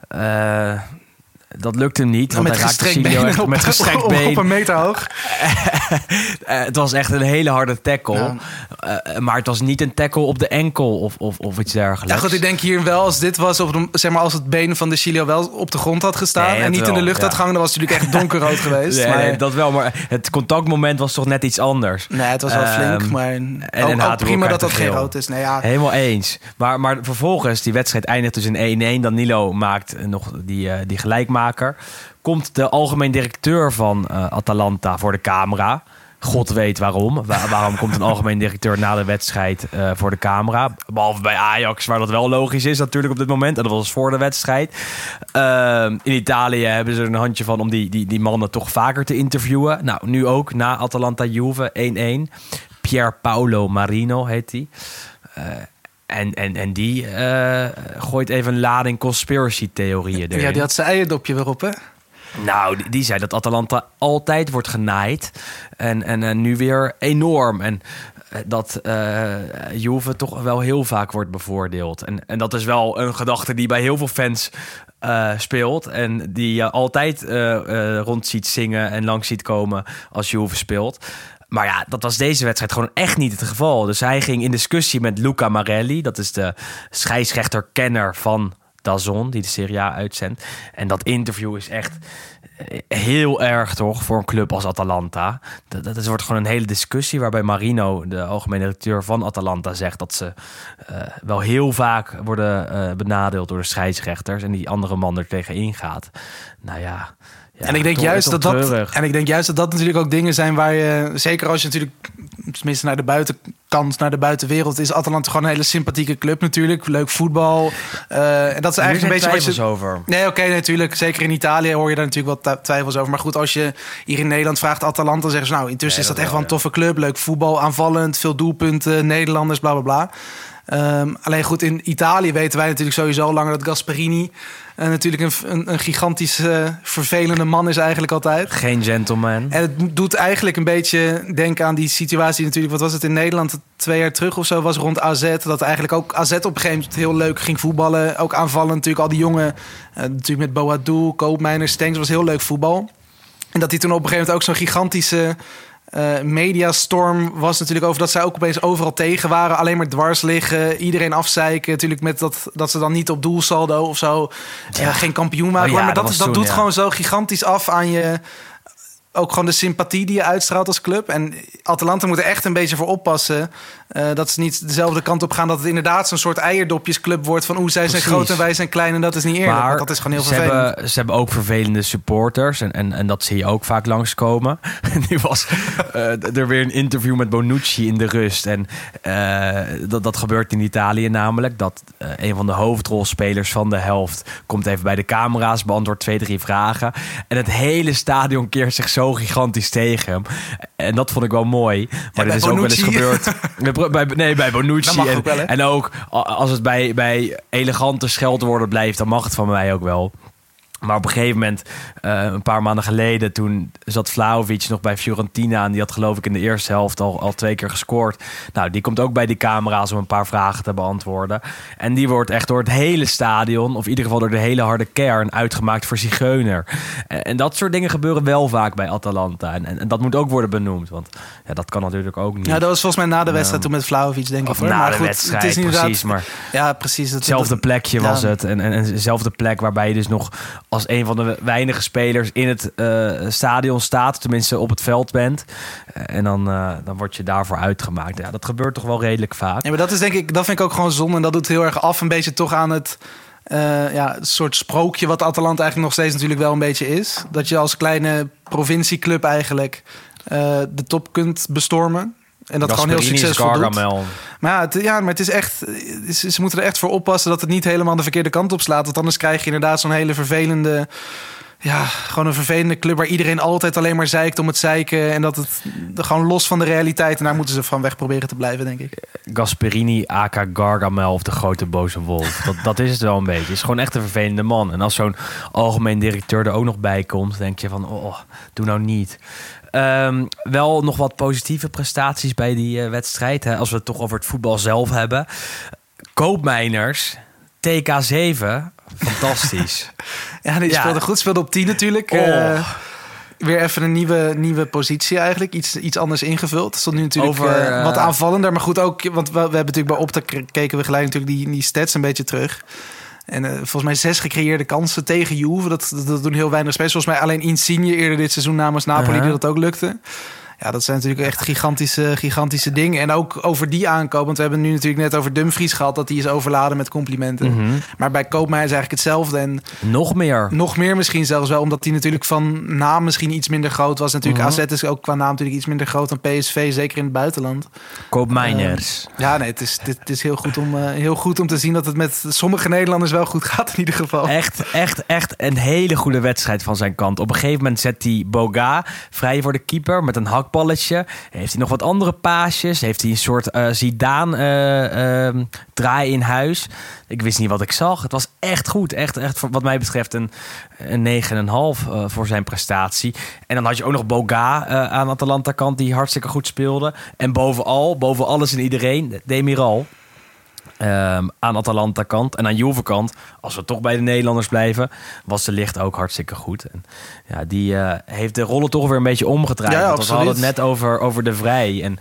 Dat lukt hem niet. Want met gestrekt been. Met gestrekt been. Op een meter hoog. Het was echt een hele harde tackle. Ja. Maar het was niet een tackle op de enkel of iets dergelijks. Ja, goed, ik denk hier wel, als dit was, als het been van de Cilio wel op de grond had gestaan en niet wel in de lucht had gehangen, dan was het natuurlijk echt donkerrood geweest. Nee, dat wel, maar het contactmoment was toch net iets anders. Nee, het was wel flink, maar ook prima dat geen rood is. Nee, ja. Helemaal eens. Maar vervolgens, die wedstrijd eindigt dus in 1-1. Danilo maakt nog die gelijkmaker. Komt de algemeen directeur van Atalanta voor de camera. God weet waarom. Waarom komt een algemeen directeur na de wedstrijd voor de camera? Behalve bij Ajax, waar dat wel logisch is natuurlijk op dit moment. En dat was voor de wedstrijd. In Italië hebben ze er een handje van om die mannen toch vaker te interviewen. Nou, nu ook na Atalanta-Juve 1-1. Pier Paolo Marino heet hij. En die gooit even een lading conspiracy-theorieën erin. Ja, die had zijn eierdopje weer op, hè? Nou, die zei dat Atalanta altijd wordt genaaid. En nu weer enorm. En dat Juve toch wel heel vaak wordt bevoordeeld. En dat is wel een gedachte die bij heel veel fans speelt. En die je altijd rond ziet zingen en langs ziet komen als Juve speelt. Maar ja, dat was deze wedstrijd gewoon echt niet het geval. Dus hij ging in discussie met Luca Marelli. Dat is de scheidsrechter-kenner van DAZN, die de Serie A uitzendt. En dat interview is echt heel erg, toch, voor een club als Atalanta. Dat wordt gewoon een hele discussie waarbij Marino, de algemene directeur van Atalanta, zegt dat ze wel heel vaak worden benadeeld door de scheidsrechters en die andere man er tegen ingaat. Nou ja. Ja, en ik denk juist dat dat natuurlijk ook dingen zijn waar je, zeker als je natuurlijk, tenminste naar de buitenkant, naar de buitenwereld, is Atalanta gewoon een hele sympathieke club natuurlijk. Leuk voetbal. En dat is eigenlijk een beetje wat je over. Nee, oké, natuurlijk. Zeker in Italië hoor je daar natuurlijk wat twijfels over. Maar goed, als je hier in Nederland vraagt Atalanta, zeggen ze nou, intussen is dat echt wel een toffe club. Leuk voetbal, aanvallend, veel doelpunten, Nederlanders, bla bla bla. Alleen goed, in Italië weten wij natuurlijk sowieso al langer dat Gasperini natuurlijk een gigantische vervelende man is eigenlijk altijd. Geen gentleman. En het doet eigenlijk een beetje denken aan die situatie natuurlijk. Wat was het in Nederland 2 jaar terug of zo was rond AZ. Dat eigenlijk ook AZ op een gegeven moment heel leuk ging voetballen. Ook aanvallen natuurlijk. Al die jongen, natuurlijk met Boadou, Koopmeiners, Stengs, was heel leuk voetbal. En dat hij toen op een gegeven moment ook zo'n gigantische mediastorm was natuurlijk over dat zij ook opeens overal tegen waren. Alleen maar dwars liggen, iedereen afzeiken. Natuurlijk met dat ze dan niet op doelsaldo of zo geen kampioen maken. Maar dat doet gewoon zo gigantisch af aan je. Ook gewoon de sympathie die je uitstraalt als club. En Atalanta moet er echt een beetje voor oppassen. Dat ze niet dezelfde kant op gaan. Dat het inderdaad zo'n soort eierdopjesclub wordt. Van zij zijn groot en wij zijn klein. En dat is niet eerlijk. Want dat is gewoon heel vervelend. Ze hebben ook vervelende supporters. En dat zie je ook vaak langskomen. Nu was er weer een interview met Bonucci in de rust. En dat gebeurt in Italië namelijk. Dat een van de hoofdrolspelers van de helft komt even bij de camera's. Beantwoordt 2-3 vragen. En het hele stadion keert zich zo gigantisch tegen hem. En dat vond ik wel mooi. Maar dit is ook wel eens gebeurd. Bij Bonucci. En ook als het bij elegante scheldwoorden blijft, dan mag het van mij ook wel. Maar op een gegeven moment, een paar maanden geleden, toen zat Vlahovic nog bij Fiorentina. En die had geloof ik in de eerste helft al 2 keer gescoord. Nou, die komt ook bij die camera's om een paar vragen te beantwoorden. En die wordt echt door het hele stadion, of in ieder geval door de hele harde kern, uitgemaakt voor zigeuner. En dat soort dingen gebeuren wel vaak bij Atalanta. En dat moet ook worden benoemd. Want ja, dat kan natuurlijk ook niet. Ja, dat was volgens mij na de wedstrijd toen met Vlahovic, denk ik. Of na de wedstrijd, het is precies. Maar ja, precies. Hetzelfde plekje was het. En dezelfde plek waarbij je dus nog als een van de weinige spelers in het stadion staat, tenminste op het veld bent. En dan word je daarvoor uitgemaakt. Ja, dat gebeurt toch wel redelijk vaak. Ja, maar dat vind ik ook gewoon zonde. En dat doet heel erg af een beetje toch aan het soort sprookje wat Atalanta eigenlijk nog steeds natuurlijk wel een beetje is. Dat je als kleine provincieclub eigenlijk de top kunt bestormen. En dat gewoon heel succesvol doet. Maar het is echt. Ze moeten er echt voor oppassen dat het niet helemaal de verkeerde kant op slaat. Want anders krijg je inderdaad zo'n hele vervelende. Ja, gewoon een vervelende club waar iedereen altijd alleen maar zeikt om het zeiken. En dat het gewoon los van de realiteit. En daar moeten ze van weg proberen te blijven, denk ik. Gasperini, aka Gargamel of de grote boze wolf. Dat is het wel een beetje. Het is gewoon echt een vervelende man. En als zo'n algemeen directeur er ook nog bij komt, denk je van, doe nou niet. Wel nog wat positieve prestaties bij die wedstrijd. Hè, als we het toch over het voetbal zelf hebben. Koopmeiners, TK7, fantastisch. Ja, die speelde goed. Speelde op 10 natuurlijk. Weer even een nieuwe positie eigenlijk. Iets anders ingevuld. Het stond nu natuurlijk wat aanvallender. Maar goed ook, want we hebben natuurlijk bij Opta keken we gelijk natuurlijk die stats een beetje terug. En volgens mij 6 gecreëerde kansen tegen Juve. Dat doen heel weinig spelers. Volgens mij alleen Insigne eerder dit seizoen namens Napoli die dat ook lukte. Ja, dat zijn natuurlijk echt gigantische dingen. En ook over die aankoop. Want we hebben het nu natuurlijk net over Dumfries gehad. Dat die is overladen met complimenten. Mm-hmm. Maar bij Koopmeijer is eigenlijk hetzelfde. En Nog meer misschien zelfs wel. Omdat die natuurlijk van naam misschien iets minder groot was. Natuurlijk AZ is ook qua naam natuurlijk iets minder groot dan PSV. Zeker in het buitenland. Koopmeiners. Ja, nee, het is heel goed om te zien dat het met sommige Nederlanders wel goed gaat in ieder geval. Echt een hele goede wedstrijd van zijn kant. Op een gegeven moment zet hij Boga vrij voor de keeper met een hakballetje. Heeft hij nog wat andere paasjes. Heeft hij een soort Zidane draai in huis. Ik wist niet wat ik zag. Het was echt goed. Echt wat mij betreft een 9,5 voor zijn prestatie. En dan had je ook nog Boga aan Atalanta kant die hartstikke goed speelde. En boven alles en iedereen, Demiral. Aan Atalanta kant en aan Juve kant, als we toch bij de Nederlanders blijven, was De Ligt ook hartstikke goed. En ja, die heeft de rollen toch weer een beetje omgedraaid. Ja, want we hadden het net over De Vrij. En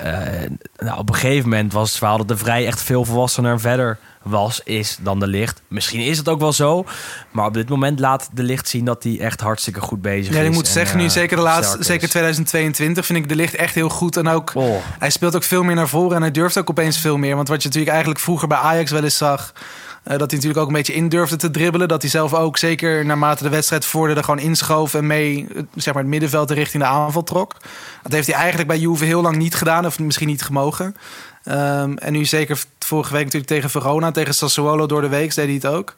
op een gegeven moment was het verhaal dat De Vrij echt veel volwassener en verder is dan De Ligt. Misschien is het ook wel zo, maar op dit moment laat De Ligt zien dat hij echt hartstikke goed bezig is. Ja, ik moet zeggen, nu zeker 2022 vind ik De Ligt echt heel goed. En ook, hij speelt ook veel meer naar voren en hij durft ook opeens veel meer. Want wat je natuurlijk eigenlijk vroeger bij Ajax wel eens zag, dat hij natuurlijk ook een beetje in durfde te dribbelen. Dat hij zelf ook, zeker naarmate de wedstrijd vorderde, gewoon inschoof en mee zeg maar, het middenveld richting de aanval trok. Dat heeft hij eigenlijk bij Juve heel lang niet gedaan, of misschien niet gemogen. En nu zeker vorige week natuurlijk tegen Verona, tegen Sassuolo door de week deed hij het ook.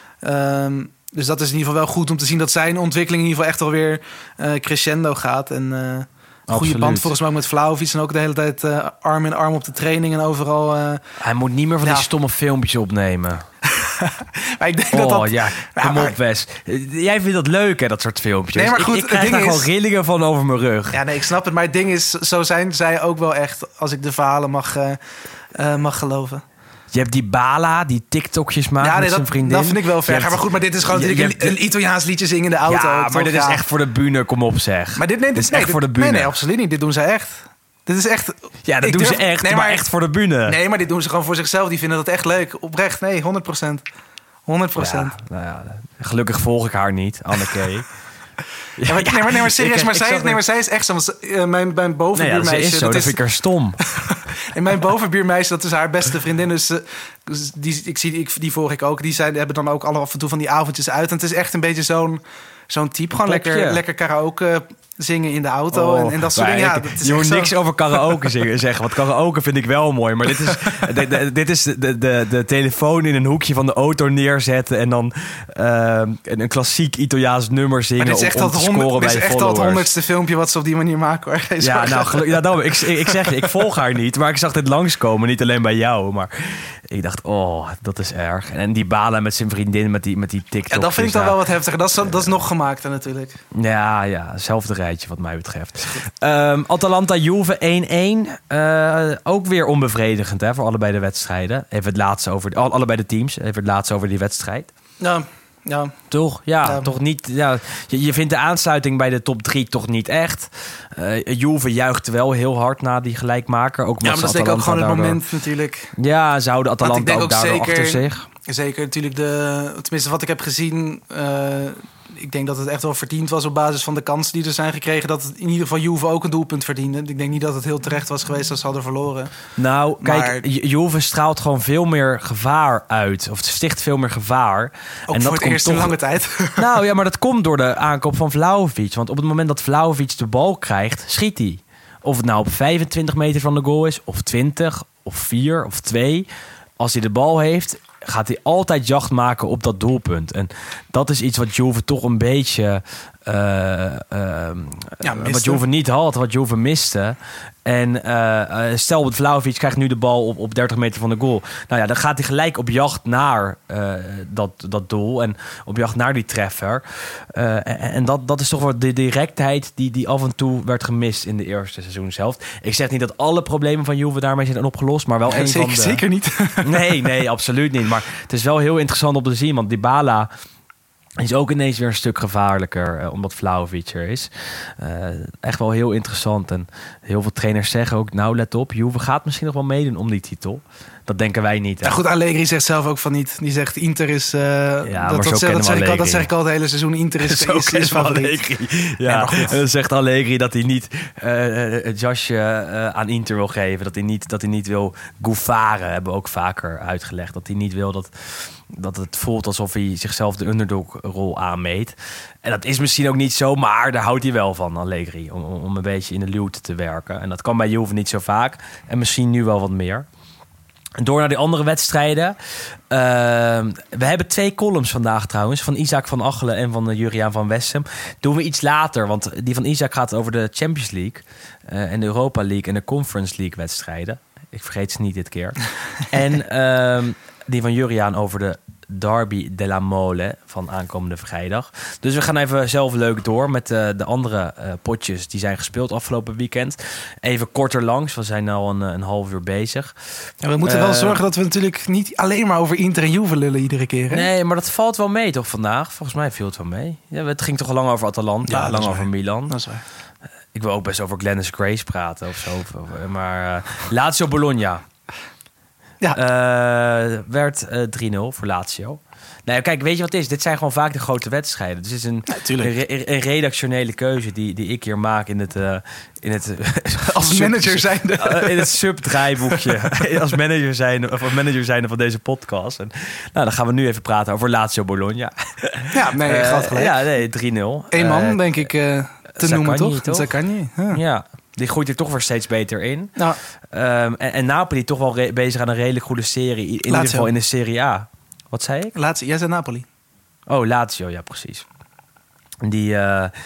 Dus dat is in ieder geval wel goed om te zien dat zijn ontwikkeling in ieder geval echt alweer crescendo gaat. En goede band volgens mij ook met Vlahovic. En ook de hele tijd arm in arm op de training en overal. Hij moet niet meer van die stomme filmpjes opnemen. Maar ik denk dat... Ja, kom op, Wes. Jij vindt dat leuk, hè, dat soort filmpjes. Nee, maar goed, ik krijg daar gewoon rillingen van over mijn rug. Ja, nee, ik snap het. Maar het ding is, zo zijn zij ook wel echt, als ik de verhalen mag geloven. Je hebt die Bala, die TikTokjes maakt met zijn vriendin. Dat vind ik wel ver. Maar goed, maar dit is gewoon een Italiaans liedje zingen in de auto. Ja, maar dit is echt voor de bühne, kom op zeg. Maar dit is echt voor de bühne. Nee, absoluut niet. Dit doen zij echt. Dit is echt... Ja, dat doen ze echt, nee, maar echt voor de bühne. Nee, maar dit doen ze gewoon voor zichzelf. Die vinden dat echt leuk. Oprecht, nee, 100%. 100%. Ja, nou ja, gelukkig volg ik haar niet, Anneke. Maar serieus, maar zij is echt zo. Mijn bovenbuurmeisje... Nee, ja, is zo, dat vind ik er stom. En mijn bovenbuurmeisje, dat is haar beste vriendin. Dus die volg ik ook. Die hebben dan ook af en toe van die avondjes uit. En het is echt een beetje zo'n type. Gewoon lekker karaoke zingen in de auto en dat soort dingen. Ja, je moet niks over karaoke zeggen. Want karaoke vind ik wel mooi. Maar dit is de telefoon in een hoekje van de auto neerzetten en dan een klassiek Italiaans nummer zingen om te scoren bij de followers. Dit is echt al het 100ste filmpje wat ze op die manier maken, hoor. Ja, nou, ik zeg je, ik volg haar niet, maar ik zag dit langskomen. Niet alleen bij jou, maar ik dacht, dat is erg. En die Bala met zijn vriendin met die TikTok. Ja, dat vind ik dan wel wat heftiger. Dat is nog gemaakter natuurlijk. Ja, zelfde rijtje wat mij betreft. Atalanta-Juve 1-1. Ook weer onbevredigend, hè, voor allebei de wedstrijden. Even het laatste allebei de teams. Even het laatste over die wedstrijd. Ja. Toch? Ja, toch niet. Ja. Je vindt de aansluiting bij de top 3 toch niet echt. Juve juicht wel heel hard na die gelijkmaker. Ook maar dat is denk ik ook gewoon het moment natuurlijk. Ja, zouden Atalanta ook daardoor achter zich. Zeker natuurlijk tenminste wat ik heb gezien. Ik denk dat het echt wel verdiend was op basis van de kansen die er zijn gekregen. Dat het in ieder geval Juve ook een doelpunt verdiende. Ik denk niet dat het heel terecht was geweest als ze hadden verloren. Nou, kijk, Juve straalt gewoon veel meer gevaar uit. Of het sticht veel meer gevaar. Ook en voor dat het eerst in lange tijd. Nou ja, maar dat komt door de aankoop van Vlahovic. Want op het moment dat Vlahovic de bal krijgt, schiet hij. Of het nou op 25 meter van de goal is, of 20, of 4, of 2. Als hij de bal heeft, gaat hij altijd jacht maken op dat doelpunt. En dat is iets wat Juve toch een beetje... wat Juve niet had, wat Juve miste. En stel, Vlahovic krijgt nu de bal op 30 meter van de goal. Nou ja, dan gaat hij gelijk op jacht naar dat doel. En op jacht naar die treffer. En dat is toch wel de directheid die af en toe werd gemist in de eerste seizoenshelft. Ik zeg niet dat alle problemen van Juve daarmee zijn opgelost. Maar wel een van de... Zeker niet. Nee, absoluut niet. Maar het is wel heel interessant om te zien. Want Dybala Is ook ineens weer een stuk gevaarlijker, omdat Vlahovic er is. Echt wel heel interessant. En heel veel trainers zeggen ook, nou let op, Juve gaat misschien nog wel meedoen om die titel. Dat denken wij niet. Ja, goed, Allegri zegt zelf ook van niet. Die zegt Inter is... dat zeg ik al het hele seizoen. Inter is favoriet. Ja, en dan zegt Allegri dat hij niet het jasje aan Inter wil geven. Dat hij niet wil goufaren, hebben we ook vaker uitgelegd. Dat hij niet wil dat het voelt alsof hij zichzelf de underdog-rol aanmeet. En dat is misschien ook niet zo, maar daar houdt hij wel van, Allegri. Om een beetje in de luwte te werken. En dat kan bij Juve niet zo vaak. En misschien nu wel wat meer. Door naar die andere wedstrijden. We hebben 2 columns vandaag trouwens. Van Isaac van Achelen en van Juriaan van Wessem. Doen we iets later. Want die van Isaac gaat over de Champions League. En de Europa League en de Conference League wedstrijden. Ik vergeet ze niet dit keer. En die van Juriaan over de Derby della Mole van aankomende vrijdag. Dus we gaan even zelf leuk door met de andere potjes die zijn gespeeld afgelopen weekend. Even korter langs, we zijn al een half uur bezig. Ja, we moeten wel zorgen dat we natuurlijk niet alleen maar over Inter en Juve lullen iedere keer. Hè? Nee, maar dat valt wel mee toch vandaag? Volgens mij viel het wel mee. Ja, het ging toch al lang over Atalanta, lang over Milan. Dat is waar. Ik wil ook best over Glennis Grace praten of zo. Maar Lazio Bologna. Ja. Werd 3-0 voor Lazio. Nou, kijk, weet je wat het is? Dit zijn gewoon vaak de grote wedstrijden. Dus het is een redactionele keuze die ik hier maak in het als manager zijnde. In het subdraaiboekje. Als manager zijnde van deze podcast. En, nou, dan gaan we nu even praten over Lazio Bologna. Ja, nee, je gaat gelijk. Ja, nee, 3-0. Eén man, denk ik, te noemen, toch? Zaccagni. Ja. Die groeit er toch weer steeds beter in. Nou. En Napoli toch wel bezig aan een redelijk goede serie. In ieder geval in de Serie A. Wat zei ik? Lazio, jij zei Napoli. Oh, Lazio, ja, precies. Die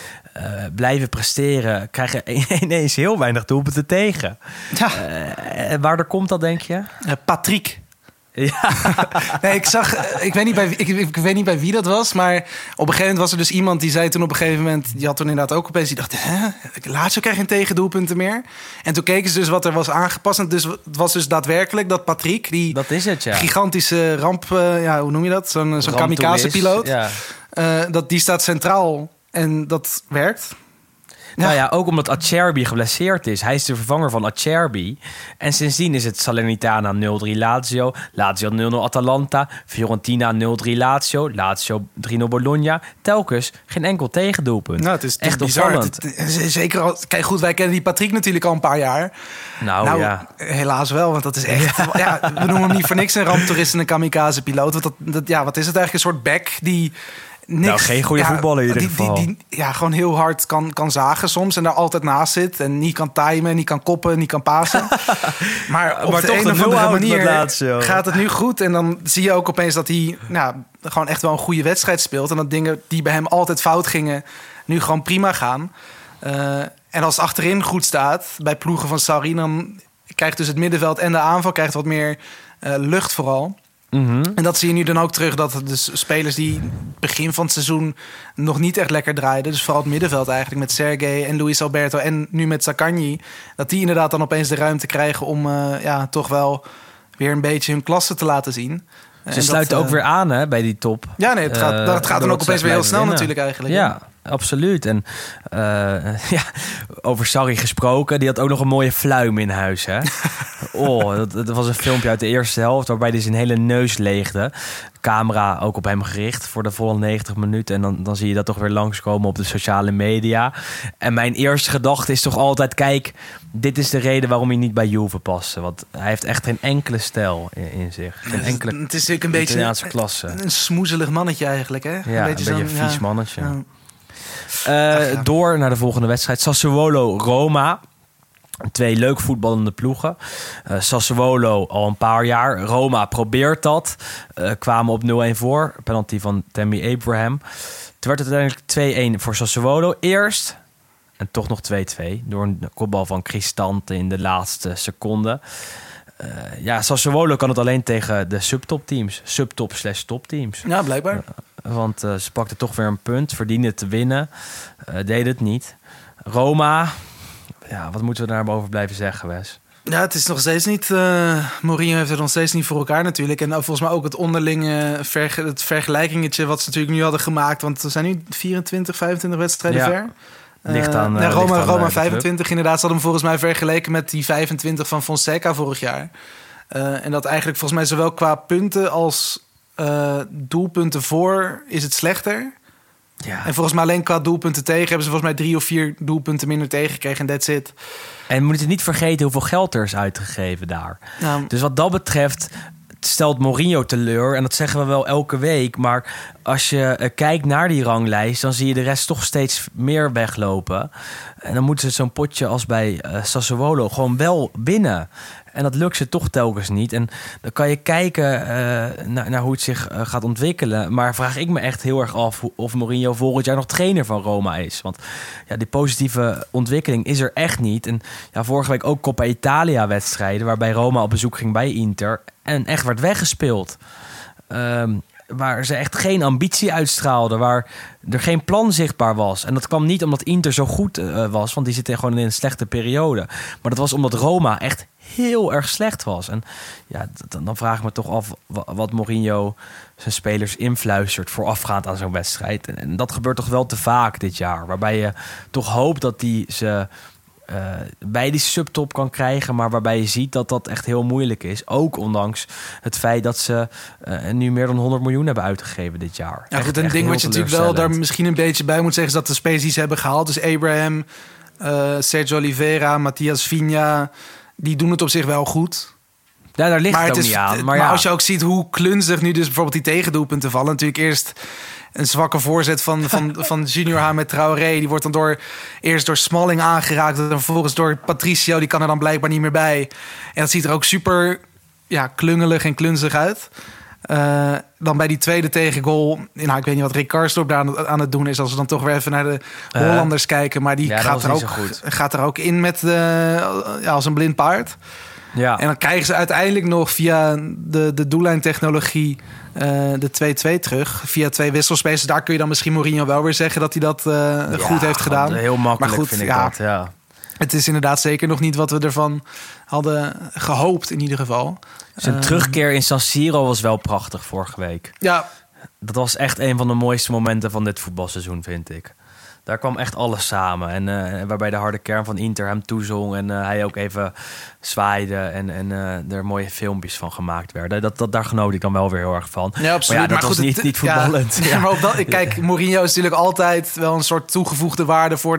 blijven presteren, krijgen ineens heel weinig doelpunten tegen. Ja. Waardoor komt dat, denk je? Patrick. Ja. Nee, ik weet niet bij wie dat was, maar op een gegeven moment was er dus iemand die zei toen op een gegeven moment, die had toen inderdaad ook opeens, die dacht, Lazio krijgt geen tegendoelpunten meer. En toen keken ze dus wat er was aangepast. En dus, het was dus daadwerkelijk dat Patrick, die dat is het, ja. Gigantische ramp, hoe noem je dat? Zo'n kamikaze-piloot. Ja. Die staat centraal en dat werkt. Ja. Nou ja, ook omdat Acerbi geblesseerd is. Hij is de vervanger van Acerbi. En sindsdien is het Salernitana 0-3 Lazio. Lazio 0-0 Atalanta. Fiorentina 0-3 Lazio. Lazio 3-0 Bologna. Telkens geen enkel tegendoelpunt. Nou, het is echt opvallend. Zeker al, kijk goed, wij kennen die Patrick natuurlijk al een paar jaar. Nou ja. Helaas wel, want dat is echt... Ja, we noemen hem niet voor niks een ramptoerist en een kamikaze-piloot. Want wat is het eigenlijk? Een soort back die... Niks, nou, geen goede voetballer in ieder geval. Die gewoon heel hard kan zagen soms en daar altijd naast zit. En niet kan timen, niet kan koppen, niet kan pasen. Maar op de een of andere manier gaat het nu goed. En dan zie je ook opeens dat hij gewoon echt wel een goede wedstrijd speelt. En dat dingen die bij hem altijd fout gingen, nu gewoon prima gaan. En als het achterin goed staat, bij ploegen van Sarri, dan krijgt dus het middenveld en de aanval krijgt wat meer lucht vooral. Mm-hmm. En dat zie je nu dan ook terug, dat de spelers die begin van het seizoen nog niet echt lekker draaiden, dus vooral het middenveld eigenlijk met Sergej en Luis Alberto en nu met Zaccagni, dat die inderdaad dan opeens de ruimte krijgen om toch wel weer een beetje hun klasse te laten zien. Ze sluiten ook weer aan, hè, bij die top. Ja, nee, het gaat dan ook opeens weer heel snel natuurlijk eigenlijk. Ja, absoluut. En over Sarri gesproken, die had ook nog een mooie fluim in huis, hè? Dat was een filmpje uit de eerste helft waarbij hij zijn hele neus leegde. Camera ook op hem gericht voor de volle 90 minuten. En dan zie je dat toch weer langskomen op de sociale media. En mijn eerste gedachte is toch altijd, kijk, dit is de reden waarom hij niet bij Juve past. Want hij heeft echt geen enkele stijl in zich. Geen enkele het is natuurlijk een beetje klasse. Een smoezelig mannetje eigenlijk, hè? Ja, een beetje een vies mannetje. Door naar de volgende wedstrijd. Sassuolo-Roma. 2 leuk voetballende ploegen. Sassuolo al een paar jaar. Roma probeert dat. Kwamen op 0-1 voor. Penalty van Tammy Abraham. Het werd uiteindelijk 2-1 voor Sassuolo. Eerst, en toch nog 2-2. Door een kopbal van Cristante in de laatste seconde. Sassuolo kan het alleen tegen de subtopteams. Subtop/topteams. Ja, blijkbaar. Want ze pakten toch weer een punt. Verdienden te winnen. Deden het niet. Roma... Ja, wat moeten we daarover blijven zeggen, Wes? Ja, het is nog steeds niet... Mourinho heeft het nog steeds niet voor elkaar natuurlijk. En volgens mij ook het onderlinge het vergelijkingetje wat ze natuurlijk nu hadden gemaakt. Want we zijn nu 24, 25 wedstrijden ver. Ligt aan Roma 25 inderdaad. Ze hadden hem volgens mij vergeleken met die 25 van Fonseca vorig jaar. En dat eigenlijk volgens mij zowel qua punten als doelpunten voor is het slechter. Ja. En volgens mij alleen qua doelpunten tegen hebben ze volgens mij 3 of 4 doelpunten minder tegengekregen en that's it. En we moeten niet vergeten hoeveel geld er is uitgegeven daar. Ja. Dus wat dat betreft stelt Mourinho teleur. En dat zeggen we wel elke week. Maar als je kijkt naar die ranglijst, dan zie je de rest toch steeds meer weglopen. En dan moeten ze zo'n potje als bij Sassuolo gewoon wel winnen. En dat lukt ze toch telkens niet. En dan kan je kijken naar hoe het zich gaat ontwikkelen. Maar vraag ik me echt heel erg af of Mourinho volgend jaar nog trainer van Roma is. Want ja, die positieve ontwikkeling is er echt niet. En ja, vorige week ook Coppa Italia wedstrijden, waarbij Roma op bezoek ging bij Inter en echt werd weggespeeld. Waar ze echt geen ambitie uitstraalden, waar er geen plan zichtbaar was. En dat kwam niet omdat Inter zo goed was, want die zitten gewoon in een slechte periode. Maar dat was omdat Roma echt heel erg slecht was. En ja, dan vraag ik me toch af wat Mourinho zijn spelers influistert voorafgaand aan zo'n wedstrijd. En dat gebeurt toch wel te vaak dit jaar, waarbij je toch hoopt dat hij ze bij die subtop kan krijgen, maar waarbij je ziet dat dat echt heel moeilijk is. Ook ondanks het feit dat ze nu meer dan 100 miljoen hebben uitgegeven dit jaar. Ja, goed, een ding wat je natuurlijk wel daar misschien een beetje bij moet zeggen is dat de spelers die ze hebben gehaald, dus Abraham, Sergio Oliveira, Matthias Vigna, die doen het op zich wel goed. Ja, daar ligt het ook niet aan. Maar als je ook ziet hoe klunzig nu dus bijvoorbeeld die tegendoelpunten vallen. Natuurlijk eerst een zwakke voorzet van Junior H met Traoré. Die wordt dan eerst door Smalling aangeraakt. En vervolgens door Patricio. Die kan er dan blijkbaar niet meer bij. En dat ziet er ook super klungelig en klunzig uit. Dan bij die tweede tegengoal. Nou, ik weet niet wat Rick Karsdorp daar aan het doen is. Als we dan toch weer even naar de Hollanders kijken. Maar die gaat er ook in met als een blind paard. Ja. En dan krijgen ze uiteindelijk nog via de doellijntechnologie de 2-2 terug. Via 2 wisselspelers. Daar kun je dan misschien Mourinho wel weer zeggen dat hij dat goed heeft gedaan. Heel makkelijk, maar goed, vind ik dat. Ja. Het is inderdaad zeker nog niet wat we ervan hadden gehoopt in ieder geval. Zijn terugkeer in San Siro was wel prachtig vorige week. Ja. Dat was echt een van de mooiste momenten van dit voetbalseizoen, vind ik. Daar kwam echt alles samen. En waarbij de harde kern van Inter hem toezong. En hij ook even zwaaide. En er mooie filmpjes van gemaakt werden. Daar genoot ik dan wel weer heel erg van. Ja, absoluut. Maar dat was niet voetballend. Ja, maar kijk, Mourinho is natuurlijk altijd wel een soort toegevoegde waarde voor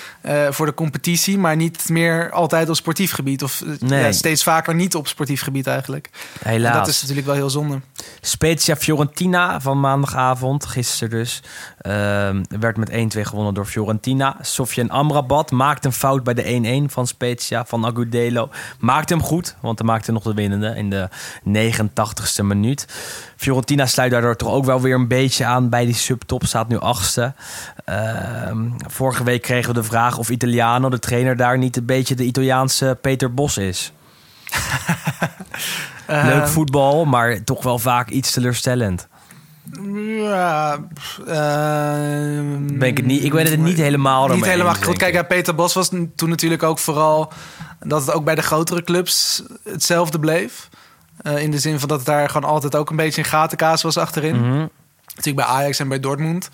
de competitie. Maar niet meer altijd op sportief gebied. Of steeds vaker niet op sportief gebied eigenlijk. Helaas. En dat is natuurlijk wel heel zonde. Spezia Fiorentina van maandagavond, gisteren dus. Werd met 1-2 gewonnen door Fiorentina. Sofyan Amrabat maakt een fout bij de 1-1 van Spezia, van Agudelo. Maakt hem goed, want hij maakte nog de winnende in de 89ste minuut. Fiorentina sluit daardoor toch ook wel weer een beetje aan bij die subtop. Staat nu 8e. Vorige week kregen we de vraag of Italiano, de trainer daar, niet een beetje de Italiaanse Peter Bos is. Leuk voetbal, maar toch wel vaak iets teleurstellend. Ja, ben ik het niet. Ik weet het niet helemaal. Niet helemaal goed. Kijk, Peter Bos was toen natuurlijk ook vooral dat het ook bij de grotere clubs hetzelfde bleef. In de zin van dat het daar gewoon altijd ook een beetje een gatenkaas was achterin. Mm-hmm. Natuurlijk bij Ajax en bij Dortmund.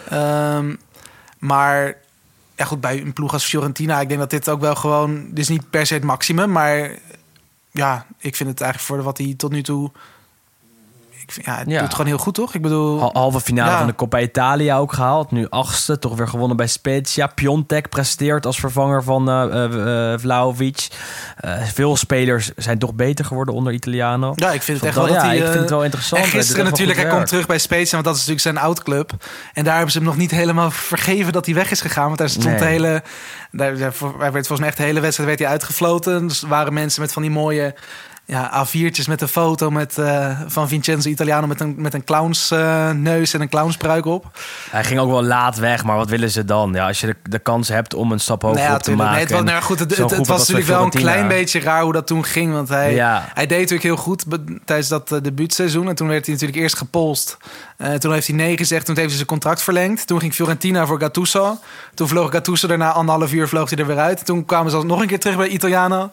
Maar ja, goed, bij een ploeg als Fiorentina, ik denk dat dit ook wel gewoon, dit is niet per se het maximum, maar ja, ik vind het eigenlijk voor wat hij tot nu toe, doet het gewoon heel goed, toch? Ik bedoel, halve finale van de Coppa Italia ook gehaald. Nu 8e, toch weer gewonnen bij Spezia. Piontek presteert als vervanger van Vlahovic. Veel spelers zijn toch beter geworden onder Italiano. Ja, ik vind het echt wel dat hij... ik vind het wel interessant. En gisteren natuurlijk, hij komt terug bij Spezia, want dat is natuurlijk zijn oud-club. En daar hebben ze hem nog niet helemaal vergeven dat hij weg is gegaan. Want daar stond hij werd volgens mij echt de hele wedstrijd werd hij uitgefloten. Dus er waren mensen met van die mooie A4'tjes met een foto van Vincenzo Italiano met een clownsneus en een clownspruik op. Hij ging ook wel laat weg, maar wat willen ze dan? Ja, als je de kans hebt om een stap hoger op te maken. Het was natuurlijk wel een klein beetje raar hoe dat toen ging. Want hij deed natuurlijk heel goed tijdens dat debuutseizoen. En toen werd hij natuurlijk eerst gepolst. Toen heeft hij nee gezegd, toen heeft hij zijn contract verlengd. Toen ging Fiorentina voor Gattuso. Toen vloog Gattuso daarna 1,5 uur vloog hij er weer uit. Toen kwamen ze nog een keer terug bij Italiano.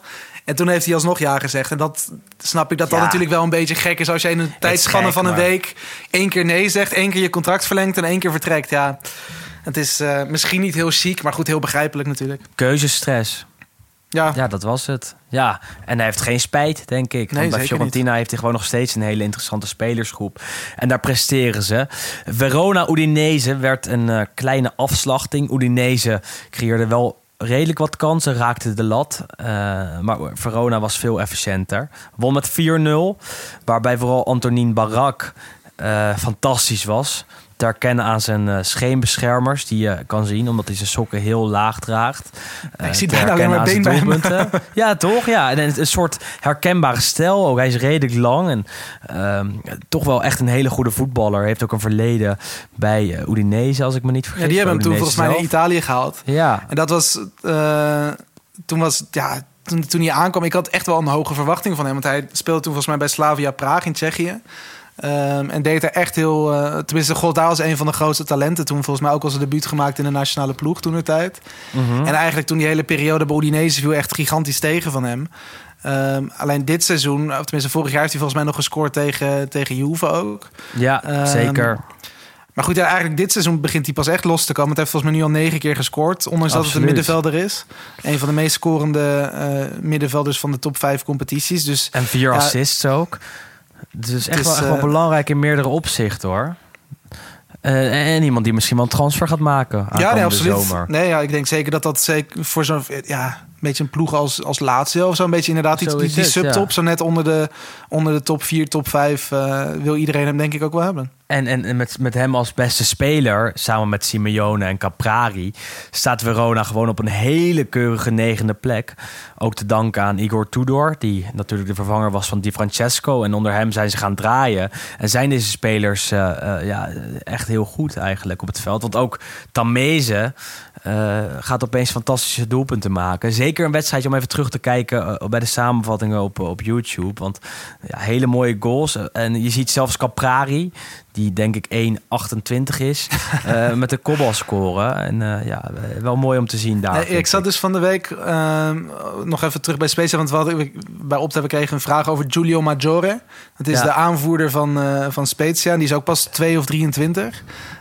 En toen heeft hij alsnog ja gezegd. En dat snap ik dat natuurlijk wel een beetje gek is... als je in een tijdspanne van een week 1 keer nee zegt... 1 keer je contract verlengt en 1 keer vertrekt. Ja, het is misschien niet heel chic, maar goed, heel begrijpelijk natuurlijk. Keuzestress. Ja, dat was het. Ja, en hij heeft geen spijt, denk ik. Nee, want bij Fiorentina heeft hij gewoon nog steeds een hele interessante spelersgroep. En daar presteren ze. Verona-Udinese werd een kleine afslachting. Udinese creëerde wel redelijk wat kansen, raakte de lat. Maar Verona was veel efficiënter. Won met 4-0, waarbij vooral Antonin Barak fantastisch was. Te herkennen aan zijn scheenbeschermers, die je kan zien, omdat hij zijn sokken heel laag draagt. Ik zie bijna alleen maar been bij hem. Ja, toch? Ja, en een soort herkenbare stijl. Ook hij is redelijk lang en toch wel echt een hele goede voetballer. Heeft ook een verleden bij Udinese, als ik me niet vergis. Ja, die hebben hem toen volgens mij in Italië gehaald. Ja. En dat was toen hij aankwam, ik had echt wel een hoge verwachting van hem. Want hij speelde toen volgens mij bij Slavia Praag in Tsjechië. En deed er echt heel... tenminste, Goddaal is een van de grootste talenten. Toen volgens mij ook al zijn debuut gemaakt in de nationale ploeg toen de tijd. En eigenlijk toen die hele periode bij Udinese viel echt gigantisch tegen van hem. Alleen dit seizoen, of tenminste vorig jaar... heeft hij volgens mij nog gescoord tegen Juve ook. Ja, zeker. Maar goed, eigenlijk dit seizoen begint hij pas echt los te komen. Het heeft volgens mij nu al 9 keer gescoord. Ondanks dat het een middenvelder is. Een van de meest scorende middenvelders van de top 5 competities. Dus, en 4 assists ook. Dus echt wel belangrijk in meerdere opzichten, hoor. En iemand die misschien wel een transfer gaat maken. Ja, absoluut. Zomer. Nee, ik denk zeker dat zeker voor zo'n een beetje een ploeg als Lazio of zo, een beetje inderdaad die subtop, zo net onder de top 4, top 5 wil iedereen hem denk ik ook wel hebben. En met hem als beste speler, samen met Simeone en Caprari, staat Verona gewoon op een hele keurige 9e plek. Ook te danken aan Igor Tudor, die natuurlijk de vervanger was van Di Francesco. En onder hem zijn ze gaan draaien. En zijn deze spelers echt heel goed eigenlijk op het veld. Want ook Tameze gaat opeens fantastische doelpunten maken. Zeker een wedstrijdje om even terug te kijken bij de samenvattingen op YouTube. Want hele mooie goals. En je ziet zelfs Caprari, die denk ik 1,28 is, met de kopbal scoren. En wel mooi om te zien daar. Ik zat dus van de week nog even terug bij Spezia, want bij Opta kregen een vraag over Giulio Maggiore. Dat is de aanvoerder van Spezia. Die is ook pas 2 of 23.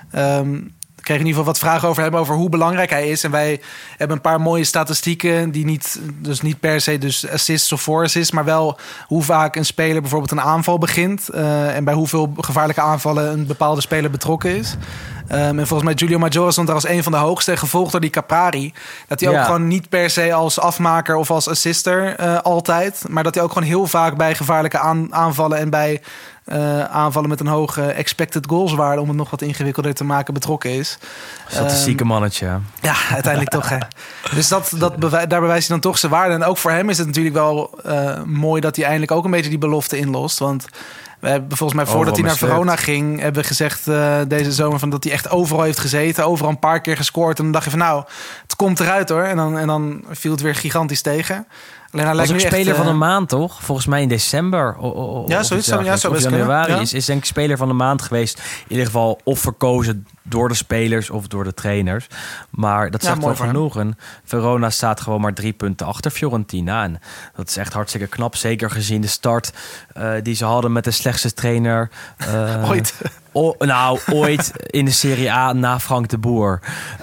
Ik kreeg in ieder geval wat vragen over hem, over hoe belangrijk hij is. En wij hebben een paar mooie statistieken die niet per se dus assists of voorassists, maar wel hoe vaak een speler bijvoorbeeld een aanval begint en bij hoeveel gevaarlijke aanvallen een bepaalde speler betrokken is. En volgens mij Giulio Maggiore stond daar als een van de hoogste, gevolgd door die Caprari. Dat hij ook gewoon niet per se als afmaker of als assister altijd, maar dat hij ook gewoon heel vaak bij gevaarlijke aanvallen en bij aanvallen met een hoge expected goals waarde, om het nog wat ingewikkelder te maken, betrokken is. Statistieke mannetje. Ja, uiteindelijk toch. Hè. Dus daar bewijst hij dan toch zijn waarde. En ook voor hem is het natuurlijk wel mooi dat hij eindelijk ook een beetje die belofte inlost. Want we hebben volgens mij voordat hij naar Verona ging, hebben we gezegd deze zomer van dat hij echt overal heeft gezeten, overal een paar keer gescoord. En dan dacht je van het komt eruit hoor. En dan viel het weer gigantisch tegen. Alleen hij lijkt nu speler echt, van de maand, toch? Volgens mij in december. Of januari is denk ik speler van de maand geweest. In ieder geval of verkozen door de spelers of door de trainers. Maar dat zegt wel genoeg. En Verona staat gewoon maar 3 punten achter Fiorentina. En dat is echt hartstikke knap. Zeker gezien de start die ze hadden met de slechtste trainer ooit. Ooit in de Serie A na Frank de Boer.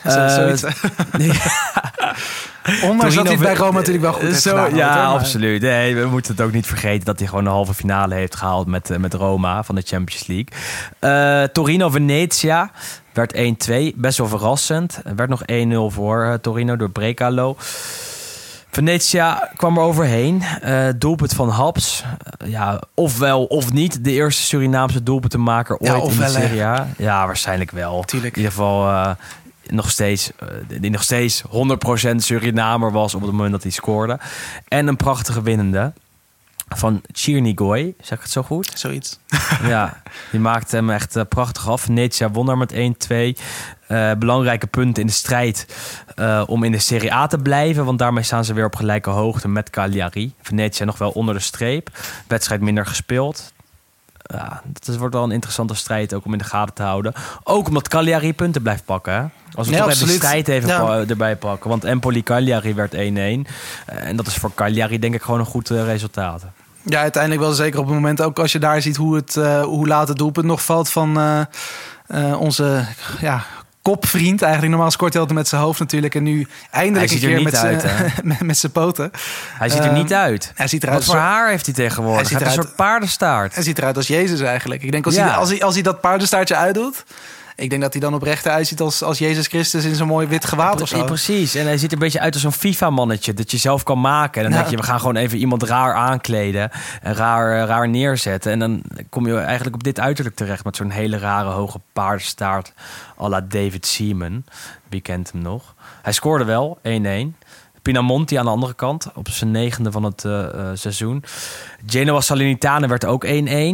Ondanks dat hij het bij Roma natuurlijk wel goed heeft gedaan. Ja, absoluut. Nee, we moeten het ook niet vergeten dat hij gewoon de halve finale heeft gehaald met Roma van de Champions League. Torino-Venezia werd 1-2. Best wel verrassend. Er werd nog 1-0 voor Torino door Brecalo. Venezia kwam er overheen. Doelpunt van Haps. Ofwel of niet de eerste Surinaamse doelpuntenmaker ooit in de Serie A. Ja, waarschijnlijk wel. Tuurlijk. In ieder geval die nog steeds 100% Surinamer was op het moment dat hij scoorde. En een prachtige winnende van Chirnigoy. Zeg ik het zo goed? Zoiets. Ja, die maakte hem echt prachtig af. Venezia won er met 1-2. Belangrijke punten in de strijd om in de Serie A te blijven. Want daarmee staan ze weer op gelijke hoogte met Cagliari. Venezia nog wel onder de streep. Wedstrijd minder gespeeld. dat wordt wel een interessante strijd ook om in de gaten te houden. Ook omdat Cagliari punten blijft pakken. Hè? Als we toch even de strijd erbij pakken. Want Empoli-Cagliari werd 1-1. En dat is voor Cagliari denk ik gewoon een goed resultaat. Ja, uiteindelijk wel zeker op het moment. Ook als je daar ziet hoe laat het doelpunt nog valt van onze kopvriend. Eigenlijk normaal scoort hij altijd met zijn hoofd natuurlijk. En nu eindelijk een keer met zijn poten. Hij ziet er niet uit. Hij ziet eruit. Wat voor haar heeft hij tegenwoordig? Hij heeft een soort paardenstaart. Hij ziet eruit als Jezus eigenlijk. Ik denk als hij dat paardenstaartje uitdoet... Ik denk dat hij dan oprecht eruit ziet als Jezus Christus in zo'n mooi wit gewaad of zo. Precies. En hij ziet er een beetje uit als zo'n FIFA-mannetje dat je zelf kan maken. En dan denk je, we gaan gewoon even iemand raar aankleden en raar neerzetten. En dan kom je eigenlijk op dit uiterlijk terecht met zo'n hele rare hoge paardenstaart à la David Seaman. Wie kent hem nog? Hij scoorde wel 1-1. Pinamonti aan de andere kant, op zijn 9e van het seizoen. Genoa Salernitana werd ook 1-1.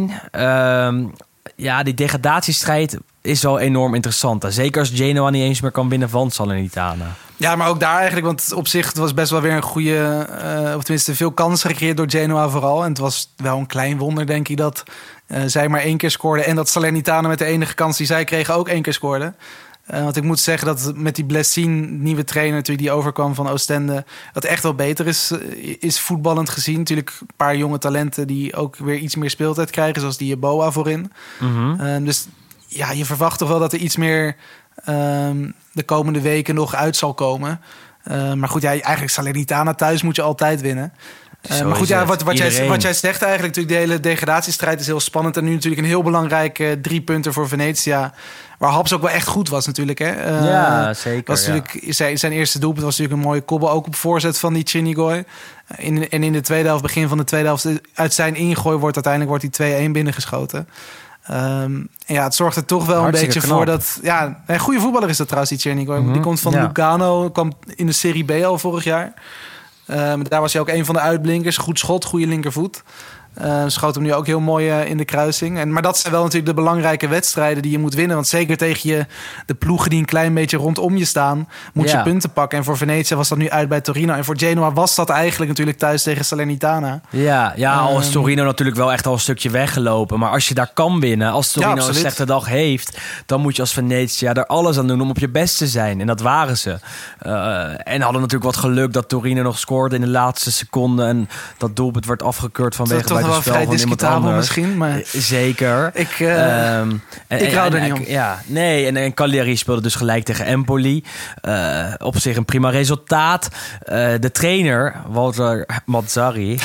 Die degradatiestrijd is wel enorm interessant. Zeker als Genoa niet eens meer kan winnen van Salernitana. Ja, maar ook daar eigenlijk, want op zich het was best wel weer een goede... of tenminste veel kansen gecreëerd door Genoa vooral. En het was wel een klein wonder, denk ik, dat zij maar 1 keer scoorden. En dat Salernitana met de enige kans die zij kregen ook 1 keer scoorde. Want ik moet zeggen dat met die Blessin, nieuwe trainer natuurlijk die overkwam van Oostende, dat echt wel beter is voetballend gezien. Natuurlijk een paar jonge talenten die ook weer iets meer speeltijd krijgen, zoals die Boa voorin. Mm-hmm. Dus ja, je verwacht toch wel dat er iets meer de komende weken nog uit zal komen. Maar goed, eigenlijk Salernitana thuis moet je altijd winnen. Maar goed, wat jij zegt eigenlijk, natuurlijk de hele degradatiestrijd is heel spannend. En nu natuurlijk een heel belangrijk 3 punten voor Venezia. Waar Haps ook wel echt goed was natuurlijk. Hè? Ja, zeker. Was natuurlijk, zijn eerste doelpunt was natuurlijk een mooie kobbel. Ook op voorzet van die Chinigoi. En in de tweede helft, begin van de tweede helft, uit zijn ingooi wordt uiteindelijk die 2-1 binnengeschoten. Het zorgt er toch wel hartstikke een beetje knap voor dat... Ja, een goede voetballer is dat trouwens, die Chinigoi. Mm-hmm. Die komt van Lugano, kwam in de Serie B al vorig jaar. Daar was hij ook een van de uitblinkers. Goed schot, goede linkervoet. Schoot hem nu ook heel mooi in de kruising. Maar dat zijn wel natuurlijk de belangrijke wedstrijden die je moet winnen. Want zeker tegen de ploegen die een klein beetje rondom je staan, moet je punten pakken. En voor Venezia was dat nu uit bij Torino. En voor Genoa was dat eigenlijk natuurlijk thuis tegen Salernitana. Al is Torino natuurlijk wel echt al een stukje weggelopen. Maar als je daar kan winnen, als Torino een slechte dag heeft, dan moet je als Venezia er alles aan doen om op je best te zijn. En dat waren ze. En hadden natuurlijk wat geluk dat Torino nog scoorde in de laatste seconde. En dat doelpunt werd afgekeurd vanwege bij wel vrij discutabel misschien, maar zeker. Ik hou er niet om. Ja, nee, en Cagliari speelde dus gelijk tegen Empoli. Op zich een prima resultaat. De trainer, Walter Mazzarri,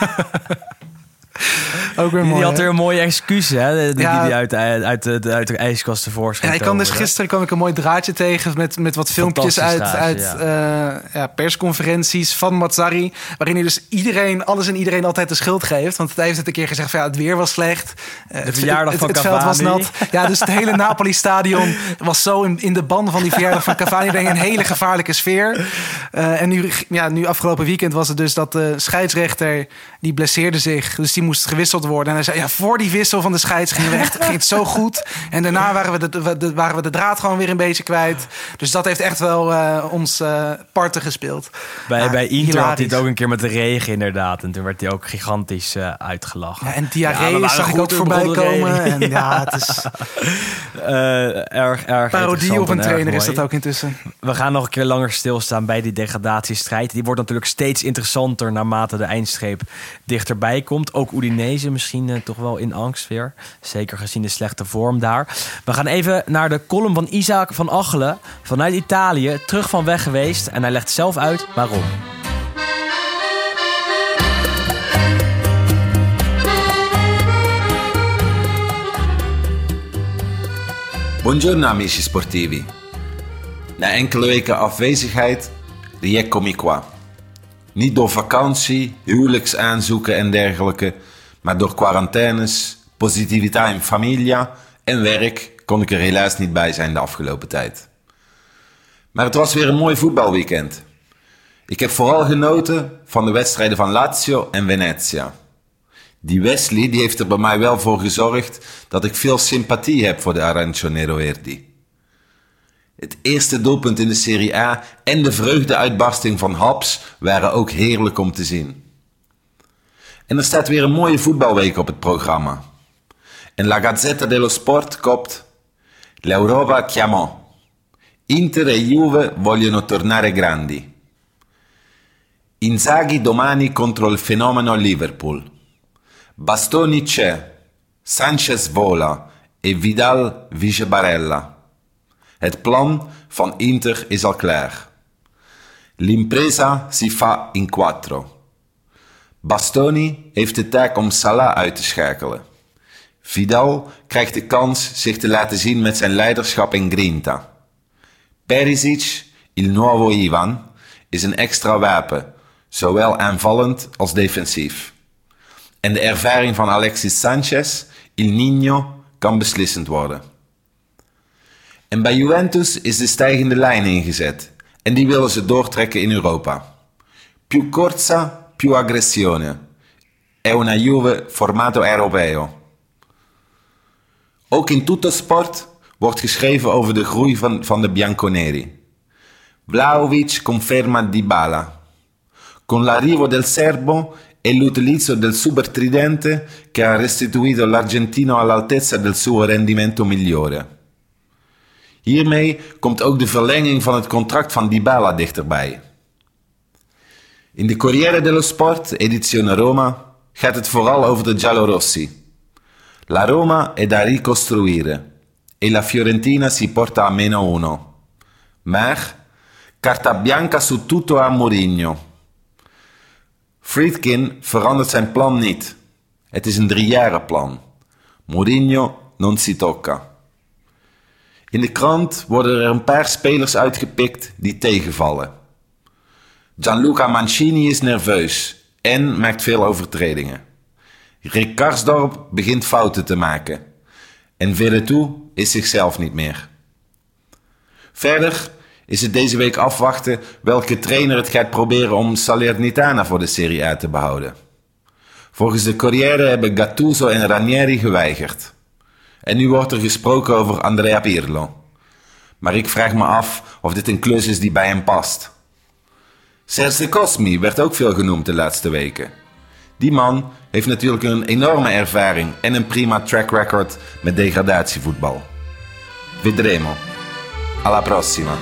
ook weer mooi, die had er een mooie excuus, hè? Die uit de ijskast tevoorschijn. Ja, gisteren kwam ik een mooi draadje tegen met wat filmpjes uit persconferenties van Mazzarri, waarin hij dus alles en iedereen altijd de schuld geeft. Want hij heeft het een keer gezegd van het weer was slecht. De verjaardag van het Cavani. Veld was nat. Ja, dus het hele Napoli-stadion was zo in de ban van die verjaardag van Cavani. Denk een hele gevaarlijke sfeer. En nu afgelopen weekend was het dus dat de scheidsrechter die blesseerde zich. Dus die moest gewisseld worden. En hij zei, voor die wissel van de scheids ging het zo goed. En daarna waren we de draad gewoon weer een beetje kwijt. Dus dat heeft echt wel ons parten gespeeld. Bij Inter had hij het ook een keer met de regen inderdaad. En toen werd hij ook gigantisch uitgelachen. Ja, en diarree zag ik ook voorbij komen. En het is erg parodie op een trainer is dat ook intussen. We gaan nog een keer langer stilstaan bij die degradatiestrijd. Die wordt natuurlijk steeds interessanter naarmate de eindstreep dichterbij komt. Ook Udinese misschien toch wel in angst weer. Zeker gezien de slechte vorm daar. We gaan even naar de column van Isaac van Achelen. Vanuit Italië, terug van weg geweest. En hij legt zelf uit waarom. Buongiorno amici sportivi. Na enkele weken afwezigheid, rieccomi qua. Niet door vakantie, huwelijksaanzoeken en dergelijke, maar door quarantaines, positiviteit in familia en werk kon ik er helaas niet bij zijn de afgelopen tijd. Maar het was weer een mooi voetbalweekend. Ik heb vooral genoten van de wedstrijden van Lazio en Venezia. Die Wesley die heeft er bij mij wel voor gezorgd dat ik veel sympathie heb voor de Arancio Verdi. Het eerste doelpunt in de Serie A en de vreugdeuitbarsting van Haps waren ook heerlijk om te zien. En er staat weer een mooie voetbalweek op het programma. En la Gazzetta dello Sport kopt: L'Europa chiamò. Inter e Juve vogliono tornare grandi. Inzaghi domani contro il fenomeno Liverpool. Bastoni c'è. Sanchez vola e Vidal vice Barella. Het plan van Inter is al klaar. L'impresa si fa in quattro. Bastoni heeft de taak om Salah uit te schakelen. Vidal krijgt de kans zich te laten zien met zijn leiderschap en grinta. Perisic, il nuovo Ivan, is een extra wapen, zowel aanvallend als defensief. En de ervaring van Alexis Sanchez, il Niño, kan beslissend worden. En bij Juventus is de stijgende lijn ingezet en die willen ze doortrekken in Europa. Più corsa, più aggressione. È una Juve formato europeo. Ook in Tuttosport wordt geschreven over de groei van de Bianconeri. Vlahovic conferma Dybala. Con l'arrivo del serbo e l'utilizzo del super tridente che ha restituito l'argentino all'altezza del suo rendimento migliore. Hiermee komt ook de verlenging van het contract van Dybala dichterbij. In de Corriere dello Sport, edizione Roma, gaat het vooral over de giallorossi. La Roma è da ricostruire e la Fiorentina si porta a -1. Maar carta bianca su tutto a Mourinho. Friedkin verandert zijn plan niet. Het is een 3-jarenplan. Mourinho non si tocca. In de krant worden er een paar spelers uitgepikt die tegenvallen. Gianluca Mancini is nerveus en maakt veel overtredingen. Rick Karsdorp begint fouten te maken. En Veretout is zichzelf niet meer. Verder is het deze week afwachten welke trainer het gaat proberen om Salernitana voor de Serie A te behouden. Volgens de Corriere hebben Gattuso en Ranieri geweigerd. En nu wordt er gesproken over Andrea Pirlo. Maar ik vraag me af of dit een klus is die bij hem past. Serge Cosmi werd ook veel genoemd de laatste weken. Die man heeft natuurlijk een enorme ervaring en een prima track record met degradatievoetbal. Vedremo. Alla prossima.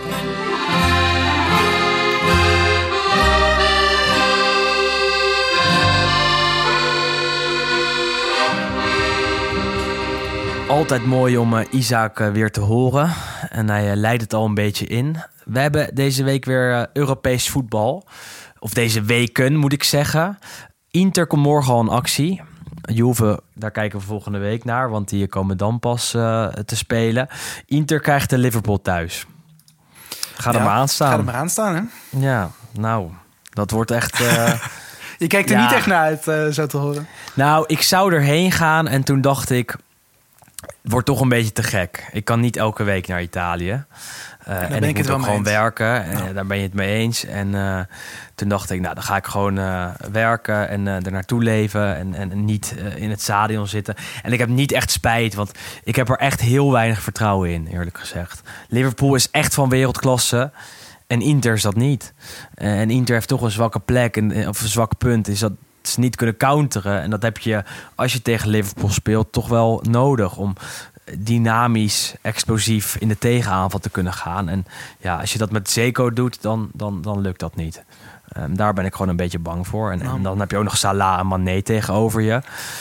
Altijd mooi om Isaac weer te horen. En hij leidt het al een beetje in. We hebben deze week weer Europees voetbal. Of deze weken, moet ik zeggen. Inter komt morgen al in actie. Juve, daar kijken we volgende week naar. Want die komen dan pas te spelen. Inter krijgt de Liverpool thuis. Ga er maar aan staan. Ga er maar aan staan, hè? Ja, nou, dat wordt echt... Je kijkt er niet echt naar uit, zo te horen. Nou, ik zou erheen gaan en toen dacht ik... Het wordt toch een beetje te gek. Ik kan niet elke week naar Italië. En ik moet ook gewoon werken. Daar ben je het mee eens. En toen dacht ik, nou, dan ga ik gewoon werken en er naartoe leven. En niet in het stadion zitten. En ik heb niet echt spijt, want ik heb er echt heel weinig vertrouwen in, eerlijk gezegd. Liverpool is echt van wereldklasse. En Inter is dat niet. En Inter heeft toch een zwakke plek, of een zwak punt. Is dat ze niet kunnen counteren. En dat heb je, als je tegen Liverpool speelt, toch wel nodig om dynamisch, explosief in de tegenaanval te kunnen gaan. En ja, als je dat met Zeko doet, dan lukt dat niet. Daar ben ik gewoon een beetje bang voor. En dan heb je ook nog Salah en Mané tegenover je.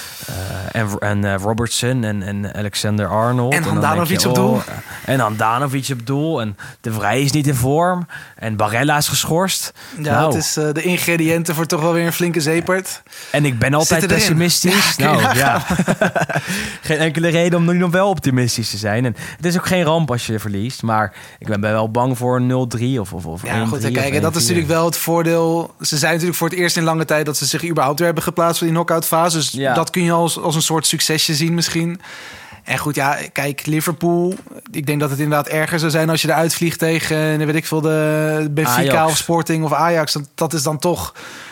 En Robertson en Alexander-Arnold. En Handanovic op doel. En Handanovic op doel. En De Vrij is niet in vorm. En Barella is geschorst. Ja, het is de ingrediënten voor toch wel weer een flinke zeepert. En ik ben altijd pessimistisch. Ja, geen enkele reden om nu nog wel optimistisch te zijn. En het is ook geen ramp als je verliest. Maar ik ben wel bang voor 0-3 of 1-3. Ja, goed, kijk, dat is natuurlijk wel het voordeel. Ze zijn natuurlijk voor het eerst in lange tijd dat ze zich überhaupt weer hebben geplaatst voor die knock-out fase. Dus dat kun je als een soort succesje zien misschien. En goed, ja, kijk, Liverpool. Ik denk dat het inderdaad erger zou zijn als je eruit vliegt tegen, weet ik veel, de Benfica Ajax. of Sporting of Ajax. Dat is dan toch,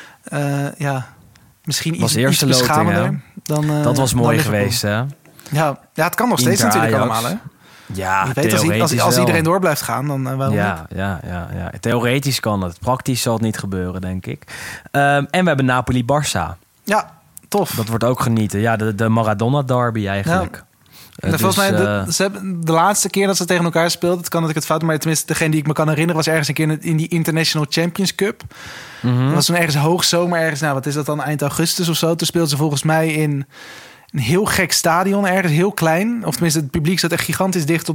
misschien iets beschamender. Dat was mooi geweest, hè? Ja, het kan nog steeds Inter, natuurlijk Ajax. allemaal, hè? Ja, je weet, als iedereen door blijft gaan, dan waarom niet? Ja. Theoretisch kan het. Praktisch zal het niet gebeuren, denk ik. En we hebben Napoli-Barça. Ja, tof. Dat wordt ook genieten. Ja, de Maradona derby eigenlijk. Ja. Volgens mij, ze hebben de laatste keer dat ze tegen elkaar speelden, het kan dat ik het fout, maar tenminste degene die ik me kan herinneren was ergens een keer in die International Champions Cup. Dat was toen ergens hoogzomer, ergens, wat is dat dan, eind augustus of zo. Toen speelden ze volgens mij in een heel gek stadion, ergens heel klein. Of tenminste, het publiek zat echt gigantisch dicht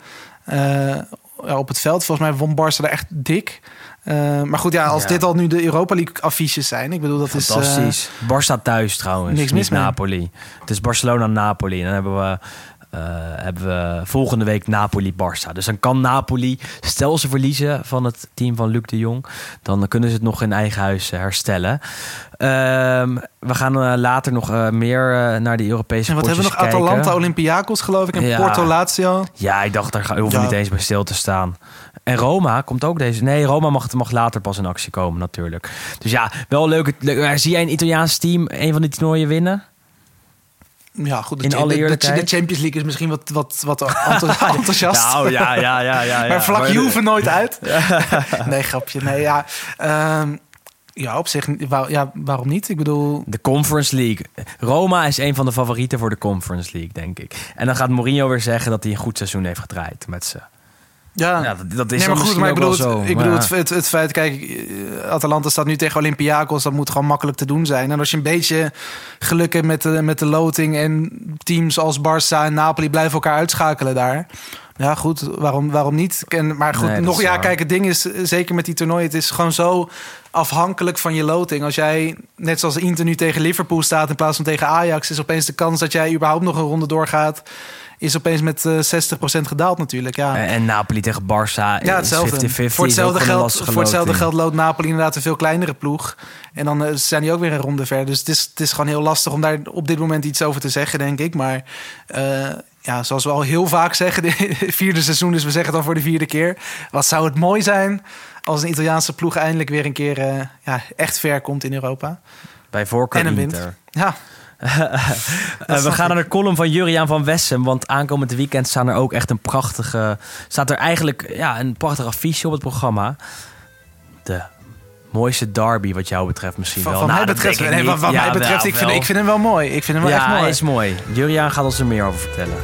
op het veld. Volgens mij won Barca daar echt dik. Maar goed, als dit al nu de Europa League affiches zijn, ik bedoel, dat is fantastisch. Barça thuis trouwens, niks mis niet Napoli. Het is Barcelona-Napoli. En dan hebben we volgende week Napoli-Barça. Dus dan kan Napoli, stel ze verliezen van het team van Luc de Jong, dan kunnen ze het nog in eigen huis herstellen. We gaan later nog meer naar die Europese potjes kijken. Wat hebben we nog? Atalanta, Olympiakos geloof ik en Porto, Lazio. Ja, ik dacht, daar hoeven we niet eens bij stil te staan. En Roma komt ook deze. Nee, Roma mag later pas in actie komen natuurlijk. Dus ja, wel leuk. Zie jij een Italiaans team een van die toernooien winnen? Ja, goed. In alle eerlijkheid. De Champions League is misschien wat enthousiast. Nou, ja. Maar vlak Juve nooit uit. Nee, grapje. Nee, ja. Ja, op zich, waarom niet? Ik bedoel... De Conference League. Roma is een van de favorieten voor de Conference League, denk ik. En dan gaat Mourinho weer zeggen dat hij een goed seizoen heeft gedraaid met ze. Ja, dat is maar goed, maar ik bedoel, het feit, kijk, Atalanta staat nu tegen Olympiakos, dat moet gewoon makkelijk te doen zijn. En als je een beetje geluk hebt met de loting en teams als Barça en Napoli blijven elkaar uitschakelen daar. Ja, goed, waarom niet? Maar goed, nee, kijk, het ding is, zeker met die toernooien, het is gewoon zo afhankelijk van je loting. Als jij, net zoals Inter nu tegen Liverpool staat in plaats van tegen Ajax, is opeens de kans dat jij überhaupt nog een ronde doorgaat, is opeens met 60% gedaald natuurlijk. Ja. En Napoli tegen Barça ja, hetzelfde. 50-50. Voor hetzelfde geld loopt Napoli inderdaad een veel kleinere ploeg. En dan zijn die ook weer een ronde ver. Dus het is gewoon heel lastig om daar op dit moment iets over te zeggen, denk ik. Maar zoals we al heel vaak zeggen, de vierde seizoen, dus we zeggen het al voor de vierde keer. Wat zou het mooi zijn als een Italiaanse ploeg eindelijk weer een keer echt ver komt in Europa. Bij voorkeur en Inter. Ja. We gaan naar de column van Juriaan van Wessem, want aankomend weekend staat er ook echt een prachtige affiche op het programma. De mooiste derby wat jou betreft misschien wel. Wat mij betreft, ik vind hem wel mooi. Ik vind hem wel echt mooi. Ja, hij is mooi. Juriaan gaat ons er meer over vertellen.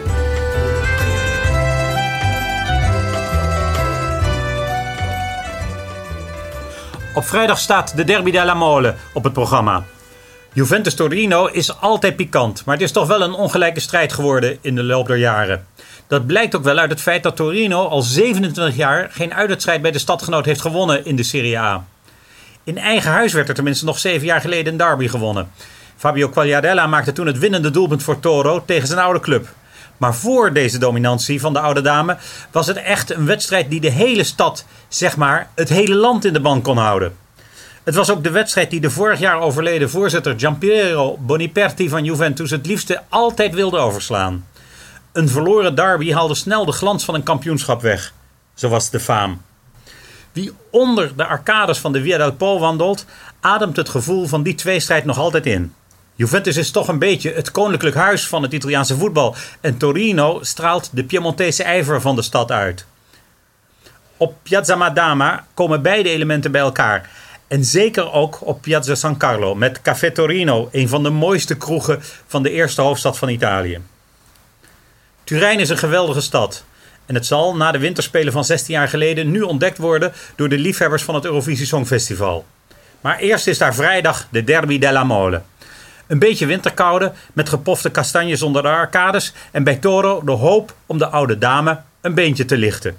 Op vrijdag staat de Derby della Mole op het programma. Juventus-Torino is altijd pikant, maar het is toch wel een ongelijke strijd geworden in de loop der jaren. Dat blijkt ook wel uit het feit dat Torino al 27 jaar geen uitwedstrijd bij de stadgenoot heeft gewonnen in de Serie A. In eigen huis werd er tenminste nog 7 jaar geleden een derby gewonnen. Fabio Quagliarella maakte toen het winnende doelpunt voor Toro tegen zijn oude club. Maar voor deze dominantie van de oude dame was het echt een wedstrijd die de hele stad, zeg maar het hele land in de ban kon houden. Het was ook de wedstrijd die de vorig jaar overleden voorzitter Giampiero Boniperti van Juventus het liefste altijd wilde overslaan. Een verloren derby haalde snel de glans van een kampioenschap weg. Zo was de faam. Wie onder de arcades van de Via del Po wandelt, ademt het gevoel van die tweestrijd nog altijd in. Juventus is toch een beetje het koninklijk huis van het Italiaanse voetbal en Torino straalt de Piemontese ijver van de stad uit. Op Piazza Madama komen beide elementen bij elkaar. En zeker ook op Piazza San Carlo met Café Torino, een van de mooiste kroegen van de eerste hoofdstad van Italië. Turijn is een geweldige stad. En het zal na de winterspelen van 16 jaar geleden nu ontdekt worden door de liefhebbers van het Eurovisie Songfestival. Maar eerst is daar vrijdag de Derby della Mole. Een beetje winterkoude met gepofte kastanjes onder de arcades en bij Toro de hoop om de oude dame een beentje te lichten.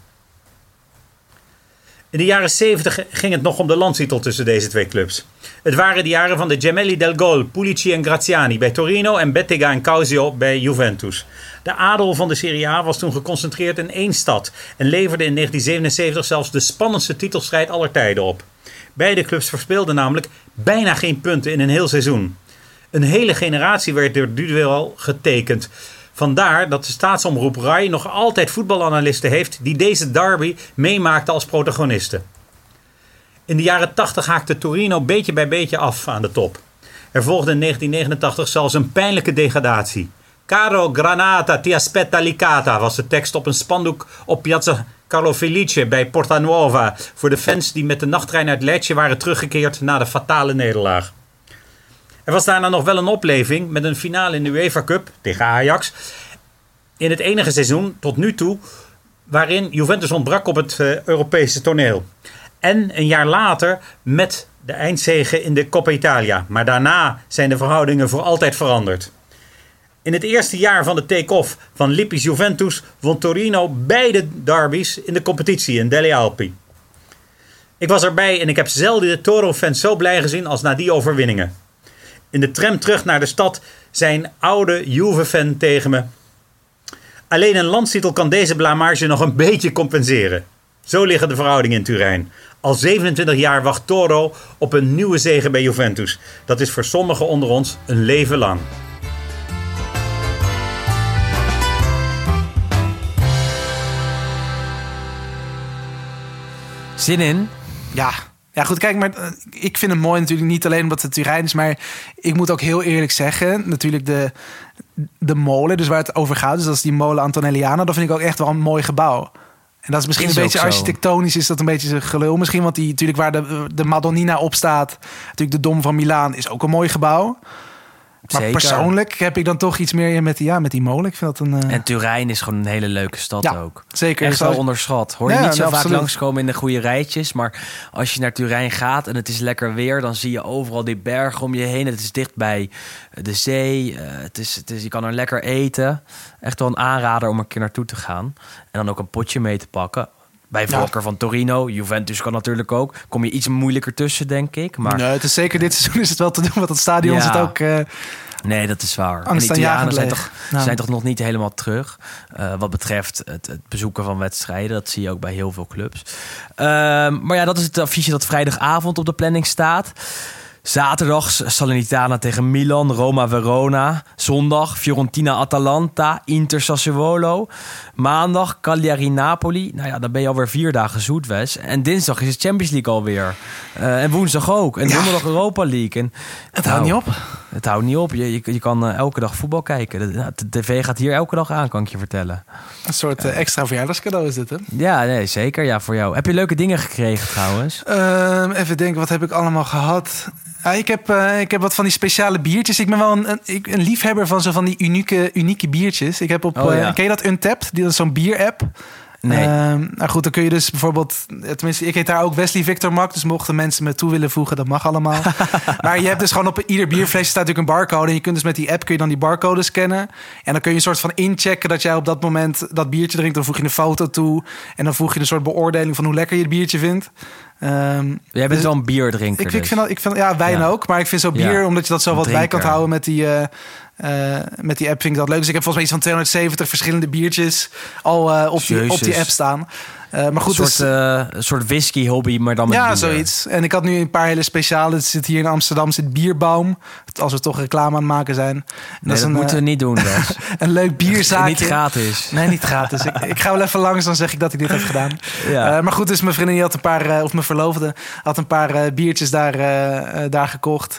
In de jaren 70 ging het nog om de landstitel tussen deze twee clubs. Het waren de jaren van de Gemelli del Gol, Pulici en Graziani bij Torino en Bettega en Causio bij Juventus. De adel van de Serie A was toen geconcentreerd in één stad en leverde in 1977 zelfs de spannendste titelstrijd aller tijden op. Beide clubs verspeelden namelijk bijna geen punten in een heel seizoen. Een hele generatie werd door duel getekend. Vandaar dat de staatsomroep RAI nog altijd voetbalanalisten heeft die deze derby meemaakten als protagonisten. In de jaren 80 haakte Torino beetje bij beetje af aan de top. Er volgde in 1989 zelfs een pijnlijke degradatie. Caro Granata ti aspetta Licata was de tekst op een spandoek op Piazza Carlo Felice bij Porta Nuova voor de fans die met de nachttrein uit Lecce waren teruggekeerd na de fatale nederlaag. Er was daarna nog wel een opleving met een finale in de UEFA Cup tegen Ajax. In het enige seizoen tot nu toe waarin Juventus ontbrak op het Europese toneel. En een jaar later met de eindzege in de Coppa Italia. Maar daarna zijn de verhoudingen voor altijd veranderd. In het eerste jaar van de take-off van Lippi's Juventus won Torino beide derbies in de competitie in Delle Alpi. Ik was erbij en ik heb zelden de Toro-fans zo blij gezien als na die overwinningen. In de tram terug naar de stad zei een oude Juve-fan tegen me: alleen een landstitel kan deze blamage nog een beetje compenseren. Zo liggen de verhoudingen in Turijn. Al 27 jaar wacht Toro op een nieuwe zege bij Juventus. Dat is voor sommigen onder ons een leven lang. Zin in? Ja, goed, kijk, maar ik vind het mooi natuurlijk niet alleen omdat het Turijn is, maar ik moet ook heel eerlijk zeggen, natuurlijk de molen, dus waar het over gaat, dus dat is die molen Antonelliana, dat vind ik ook echt wel een mooi gebouw. En dat is misschien een beetje architectonisch, is dat een beetje gelul misschien, want die natuurlijk waar de Madonnina op staat, natuurlijk de Dom van Milaan, is ook een mooi gebouw. Maar zeker. Persoonlijk heb ik dan toch iets meer met die molen. Ik vind dat En Turijn is gewoon een hele leuke stad ook. Zeker. Echt wel onderschat. Hoor je niet zo vaak langskomen in de goede rijtjes. Maar als je naar Turijn gaat en het is lekker weer, dan zie je overal die bergen om je heen. Het is dicht bij de zee. Je kan er lekker eten. Echt wel een aanrader om een keer naartoe te gaan. En dan ook een potje mee te pakken. Bij voorkeur van Torino. Juventus kan natuurlijk ook. Kom je iets moeilijker tussen, denk ik. Maar nee, het is zeker dit seizoen is het wel te doen. Want het stadion zit ook... nee, dat is waar. En Italianen zijn toch nog niet helemaal terug. Wat betreft het bezoeken van wedstrijden. Dat zie je ook bij heel veel clubs. Maar ja, dat is het affiche dat vrijdagavond op de planning staat. Zaterdag Salernitana tegen Milan, Roma Verona. Zondag Fiorentina Atalanta, Inter Sassuolo. Maandag Cagliari Napoli. Nou ja, dan ben je alweer 4 dagen zoet, Wes. En dinsdag is het Champions League alweer. En woensdag ook. En donderdag Europa League. En het houdt niet op. Het houdt niet op. Je kan elke dag voetbal kijken. De tv gaat hier elke dag aan, kan ik je vertellen. Een soort extra verjaardagscadeau is dit, hè? Ja, nee, zeker. Ja, voor jou. Heb je leuke dingen gekregen trouwens? Even denken, wat heb ik allemaal gehad? Ik heb wat van die speciale biertjes. Ik ben wel een liefhebber van die unieke biertjes. Ik heb ken je dat Untapped? Dat is zo'n bier-app. Nee. Nou goed, dan kun je dus bijvoorbeeld... Tenminste, ik heet daar ook Wesley Victor Mak. Dus mochten mensen me toe willen voegen, dat mag allemaal. Maar je hebt dus gewoon op ieder bierflesje staat natuurlijk een barcode. En je kunt dus met die app kun je dan die barcode scannen. En dan kun je een soort van inchecken dat jij op dat moment dat biertje drinkt. Dan voeg je een foto toe. En dan voeg je een soort beoordeling van hoe lekker je het biertje vindt. Jij bent wel een bierdrinker. Ik vind wijn ook. Maar ik vind zo bier, omdat je dat zo wat bij kan houden met die app, vind ik dat leuk. Dus ik heb volgens mij iets van 270 verschillende biertjes al op die app staan. Maar goed, een soort whisky hobby, maar dan met bier. Zoiets. En ik had nu een paar hele speciale. Het zit hier in Amsterdam, zit Bierbaum. Als we toch reclame aan het maken zijn. Dat moeten we niet doen, dus. Een leuk bierzaakje. Niet gratis. Nee, niet gratis. ik ga wel even langs, dan zeg ik dat ik dit heb gedaan. Ja. Maar goed, dus mijn vriendin had een paar, of mijn verloofde had een paar biertjes daar gekocht.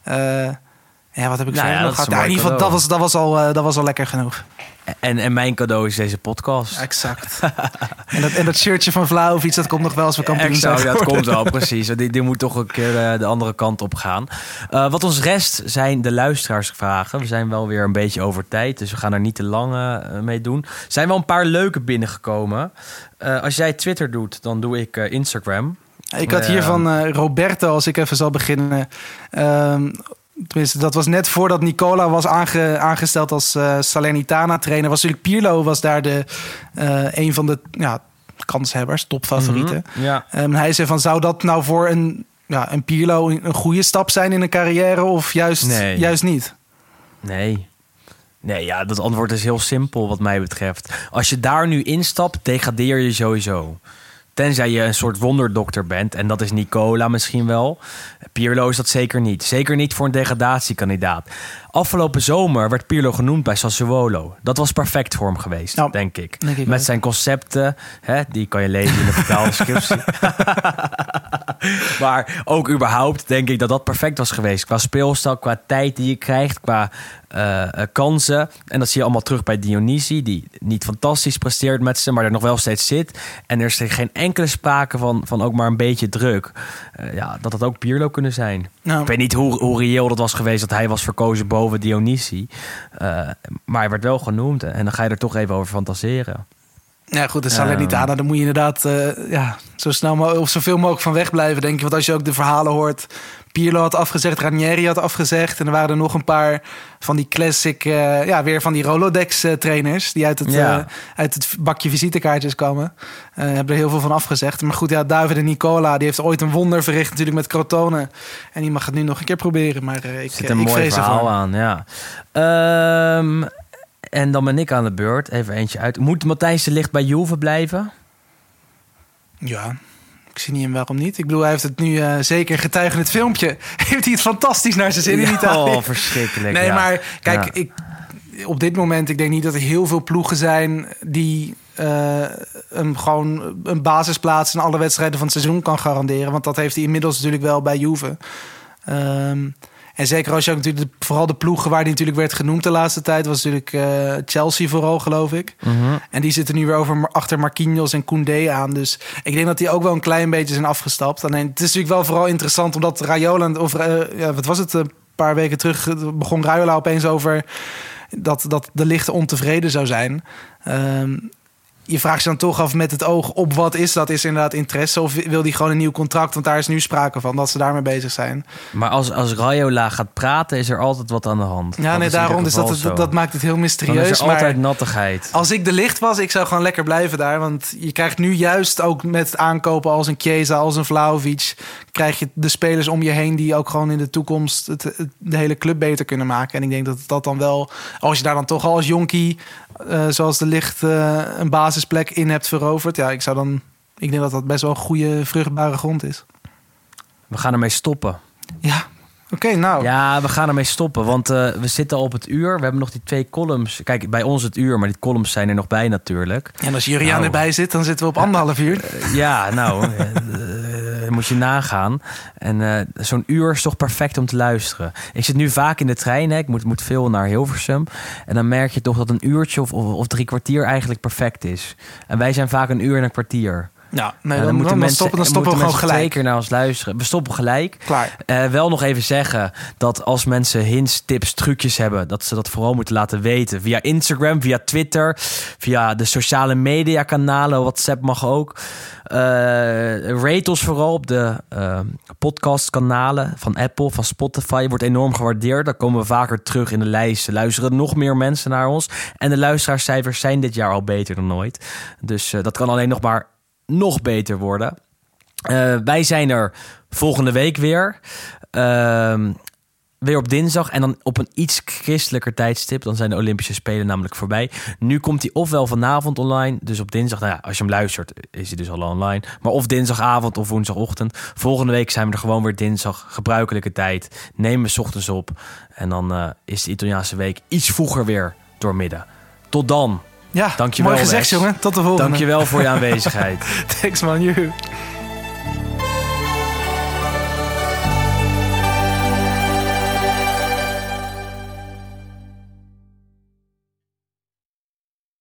Wat heb ik verder nog gehad? In ieder geval, dat was al lekker genoeg. En mijn cadeau is deze podcast. Exact. en dat shirtje van Vlahovic, dat komt nog wel als we kampioen zijn. Ja, dat komt wel, precies. Die moet toch een keer de andere kant op gaan. Wat ons rest zijn de luisteraarsvragen. We zijn wel weer een beetje over tijd, dus we gaan er niet te lang mee doen. Er zijn wel een paar leuke binnengekomen. Als jij Twitter doet, dan doe ik Instagram. Ik had hier van Roberto, als ik even zal beginnen... Tenminste, dat was net voordat Nicola was aangesteld als Salernitana-trainer. Was natuurlijk Pirlo was daar een van de kanshebbers, topfavorieten. Mm-hmm, ja. Hij zei van, zou dat nou voor een Pirlo een goede stap zijn in een carrière of juist niet? Nee, ja, dat antwoord is heel simpel wat mij betreft. Als je daar nu instapt, degradeer je sowieso. Tenzij je een soort wonderdokter bent. En dat is Nicola misschien wel. Pirlo is dat zeker niet. Zeker niet voor een degradatiekandidaat. Afgelopen zomer werd Pirlo genoemd bij Sassuolo. Dat was perfect voor hem geweest, denk ik. Met zijn concepten. Die kan je lezen in de vertaaldescriptie. Maar ook überhaupt denk ik dat dat perfect was geweest. Qua speelstijl, qua tijd die je krijgt. Qua kansen. En dat zie je allemaal terug bij Dionisi. Die niet fantastisch presteert met ze, maar er nog wel steeds zit. En er is geen enkele sprake van ook maar een beetje druk. Dat ook Pirlo kunnen zijn. Nou, ik weet niet hoe reëel dat was geweest dat hij was verkozen boven Dionisi. Maar hij werd wel genoemd. En dan ga je er toch even over fantaseren. Ja, goed, dat staat niet aan. Dan moet je inderdaad zo snel mogelijk of zoveel mogelijk van weg blijven, denk ik. Want als je ook de verhalen hoort, Pirlo had afgezegd, Ranieri had afgezegd. En er waren er nog een paar van die classic, weer van die Rolodex-trainers die uit het bakje visitekaartjes kwamen. Hebben er heel veel van afgezegd. Maar goed, David en Nicola, die heeft ooit een wonder verricht natuurlijk met Crotone. En die mag het nu nog een keer proberen. Maar ik zit een mooi verhaal aan, ja. En dan ben ik aan de beurt. Even eentje uit. Moet Matthijs de Ligt bij Juve blijven? Ja, ik zie niet in waarom niet. Ik bedoel, hij heeft het nu zeker getuigen het filmpje. Heeft hij het fantastisch naar zijn zin in Italië. Oh, verschrikkelijk. Nee, maar kijk, op dit moment, ik denk niet dat er heel veel ploegen zijn die hem gewoon een basisplaats in alle wedstrijden van het seizoen kan garanderen. Want dat heeft hij inmiddels natuurlijk wel bij Juve. En zeker als je ook natuurlijk vooral de ploegen waar die natuurlijk werd genoemd de laatste tijd, was natuurlijk Chelsea vooral, geloof ik. Mm-hmm. En die zitten nu weer achter Marquinhos en Koundé aan. Dus ik denk dat die ook wel een klein beetje zijn afgestapt. Alleen het is natuurlijk wel vooral interessant omdat Raiola, wat was het, een paar weken terug begon Raiola opeens over dat de Ligt ontevreden zou zijn. Je vraagt je dan toch af met het oog op wat is dat? Is inderdaad interesse of wil die gewoon een nieuw contract? Want daar is nu sprake van, dat ze daarmee bezig zijn. Maar als Raiola gaat praten, is er altijd wat aan de hand. Ja, nee, daarom is dat maakt het heel mysterieus. Dan is er altijd nattigheid. Als ik de Ligt was, ik zou gewoon lekker blijven daar. Want je krijgt nu juist ook met aankopen als een Chiesa, als een Vlahovic, krijg je de spelers om je heen die ook gewoon in de toekomst de hele club beter kunnen maken. En ik denk dat dat dan wel, als je daar dan toch al als jonkie, zoals de Ligt, een basisplek in hebt veroverd. Ja, ik denk dat dat best wel een goede, vruchtbare grond is. We gaan ermee stoppen. Ja, oké, nou. Ja, we gaan ermee stoppen, want we zitten al op het uur. We hebben nog die 2 columns. Kijk, bij ons het uur, maar die columns zijn er nog bij natuurlijk. En als Juriaan erbij zit, dan zitten we op 1,5 uur. Moet je nagaan. En zo'n uur is toch perfect om te luisteren. Ik zit nu vaak in de trein, hè. Ik moet veel naar Hilversum. En dan merk je toch dat een uurtje of 3 kwartier eigenlijk perfect is. En wij zijn vaak 1 uur en een kwartier. Ja, nee, dan stoppen we gewoon gelijk. 2 keer naar ons luisteren. We stoppen gelijk. Klaar. Wel nog even zeggen dat als mensen hints, tips, trucjes hebben, dat ze dat vooral moeten laten weten. Via Instagram, via Twitter, via de sociale media kanalen. WhatsApp mag ook. Rate ons vooral op de podcastkanalen van Apple, van Spotify. Wordt enorm gewaardeerd. Dan komen we vaker terug in de lijsten. Luisteren nog meer mensen naar ons. En de luisteraarscijfers zijn dit jaar al beter dan ooit. Dus dat kan alleen nog beter worden. Wij zijn er volgende week weer. Weer op dinsdag en dan op een iets christelijker tijdstip. Dan zijn de Olympische Spelen namelijk voorbij. Nu komt hij ofwel vanavond online, dus op dinsdag. Nou ja, als je hem luistert is hij dus al online. Maar of dinsdagavond of woensdagochtend. Volgende week zijn we er gewoon weer dinsdag. Gebruikelijke tijd. Nemen we 's ochtends op. En dan is de Italiaanse week iets vroeger weer doormidden. Tot dan. Ja, dankjewel, mooi gezegd, jongen. Tot de volgende. Dankjewel voor je aanwezigheid. Thanks, man. You.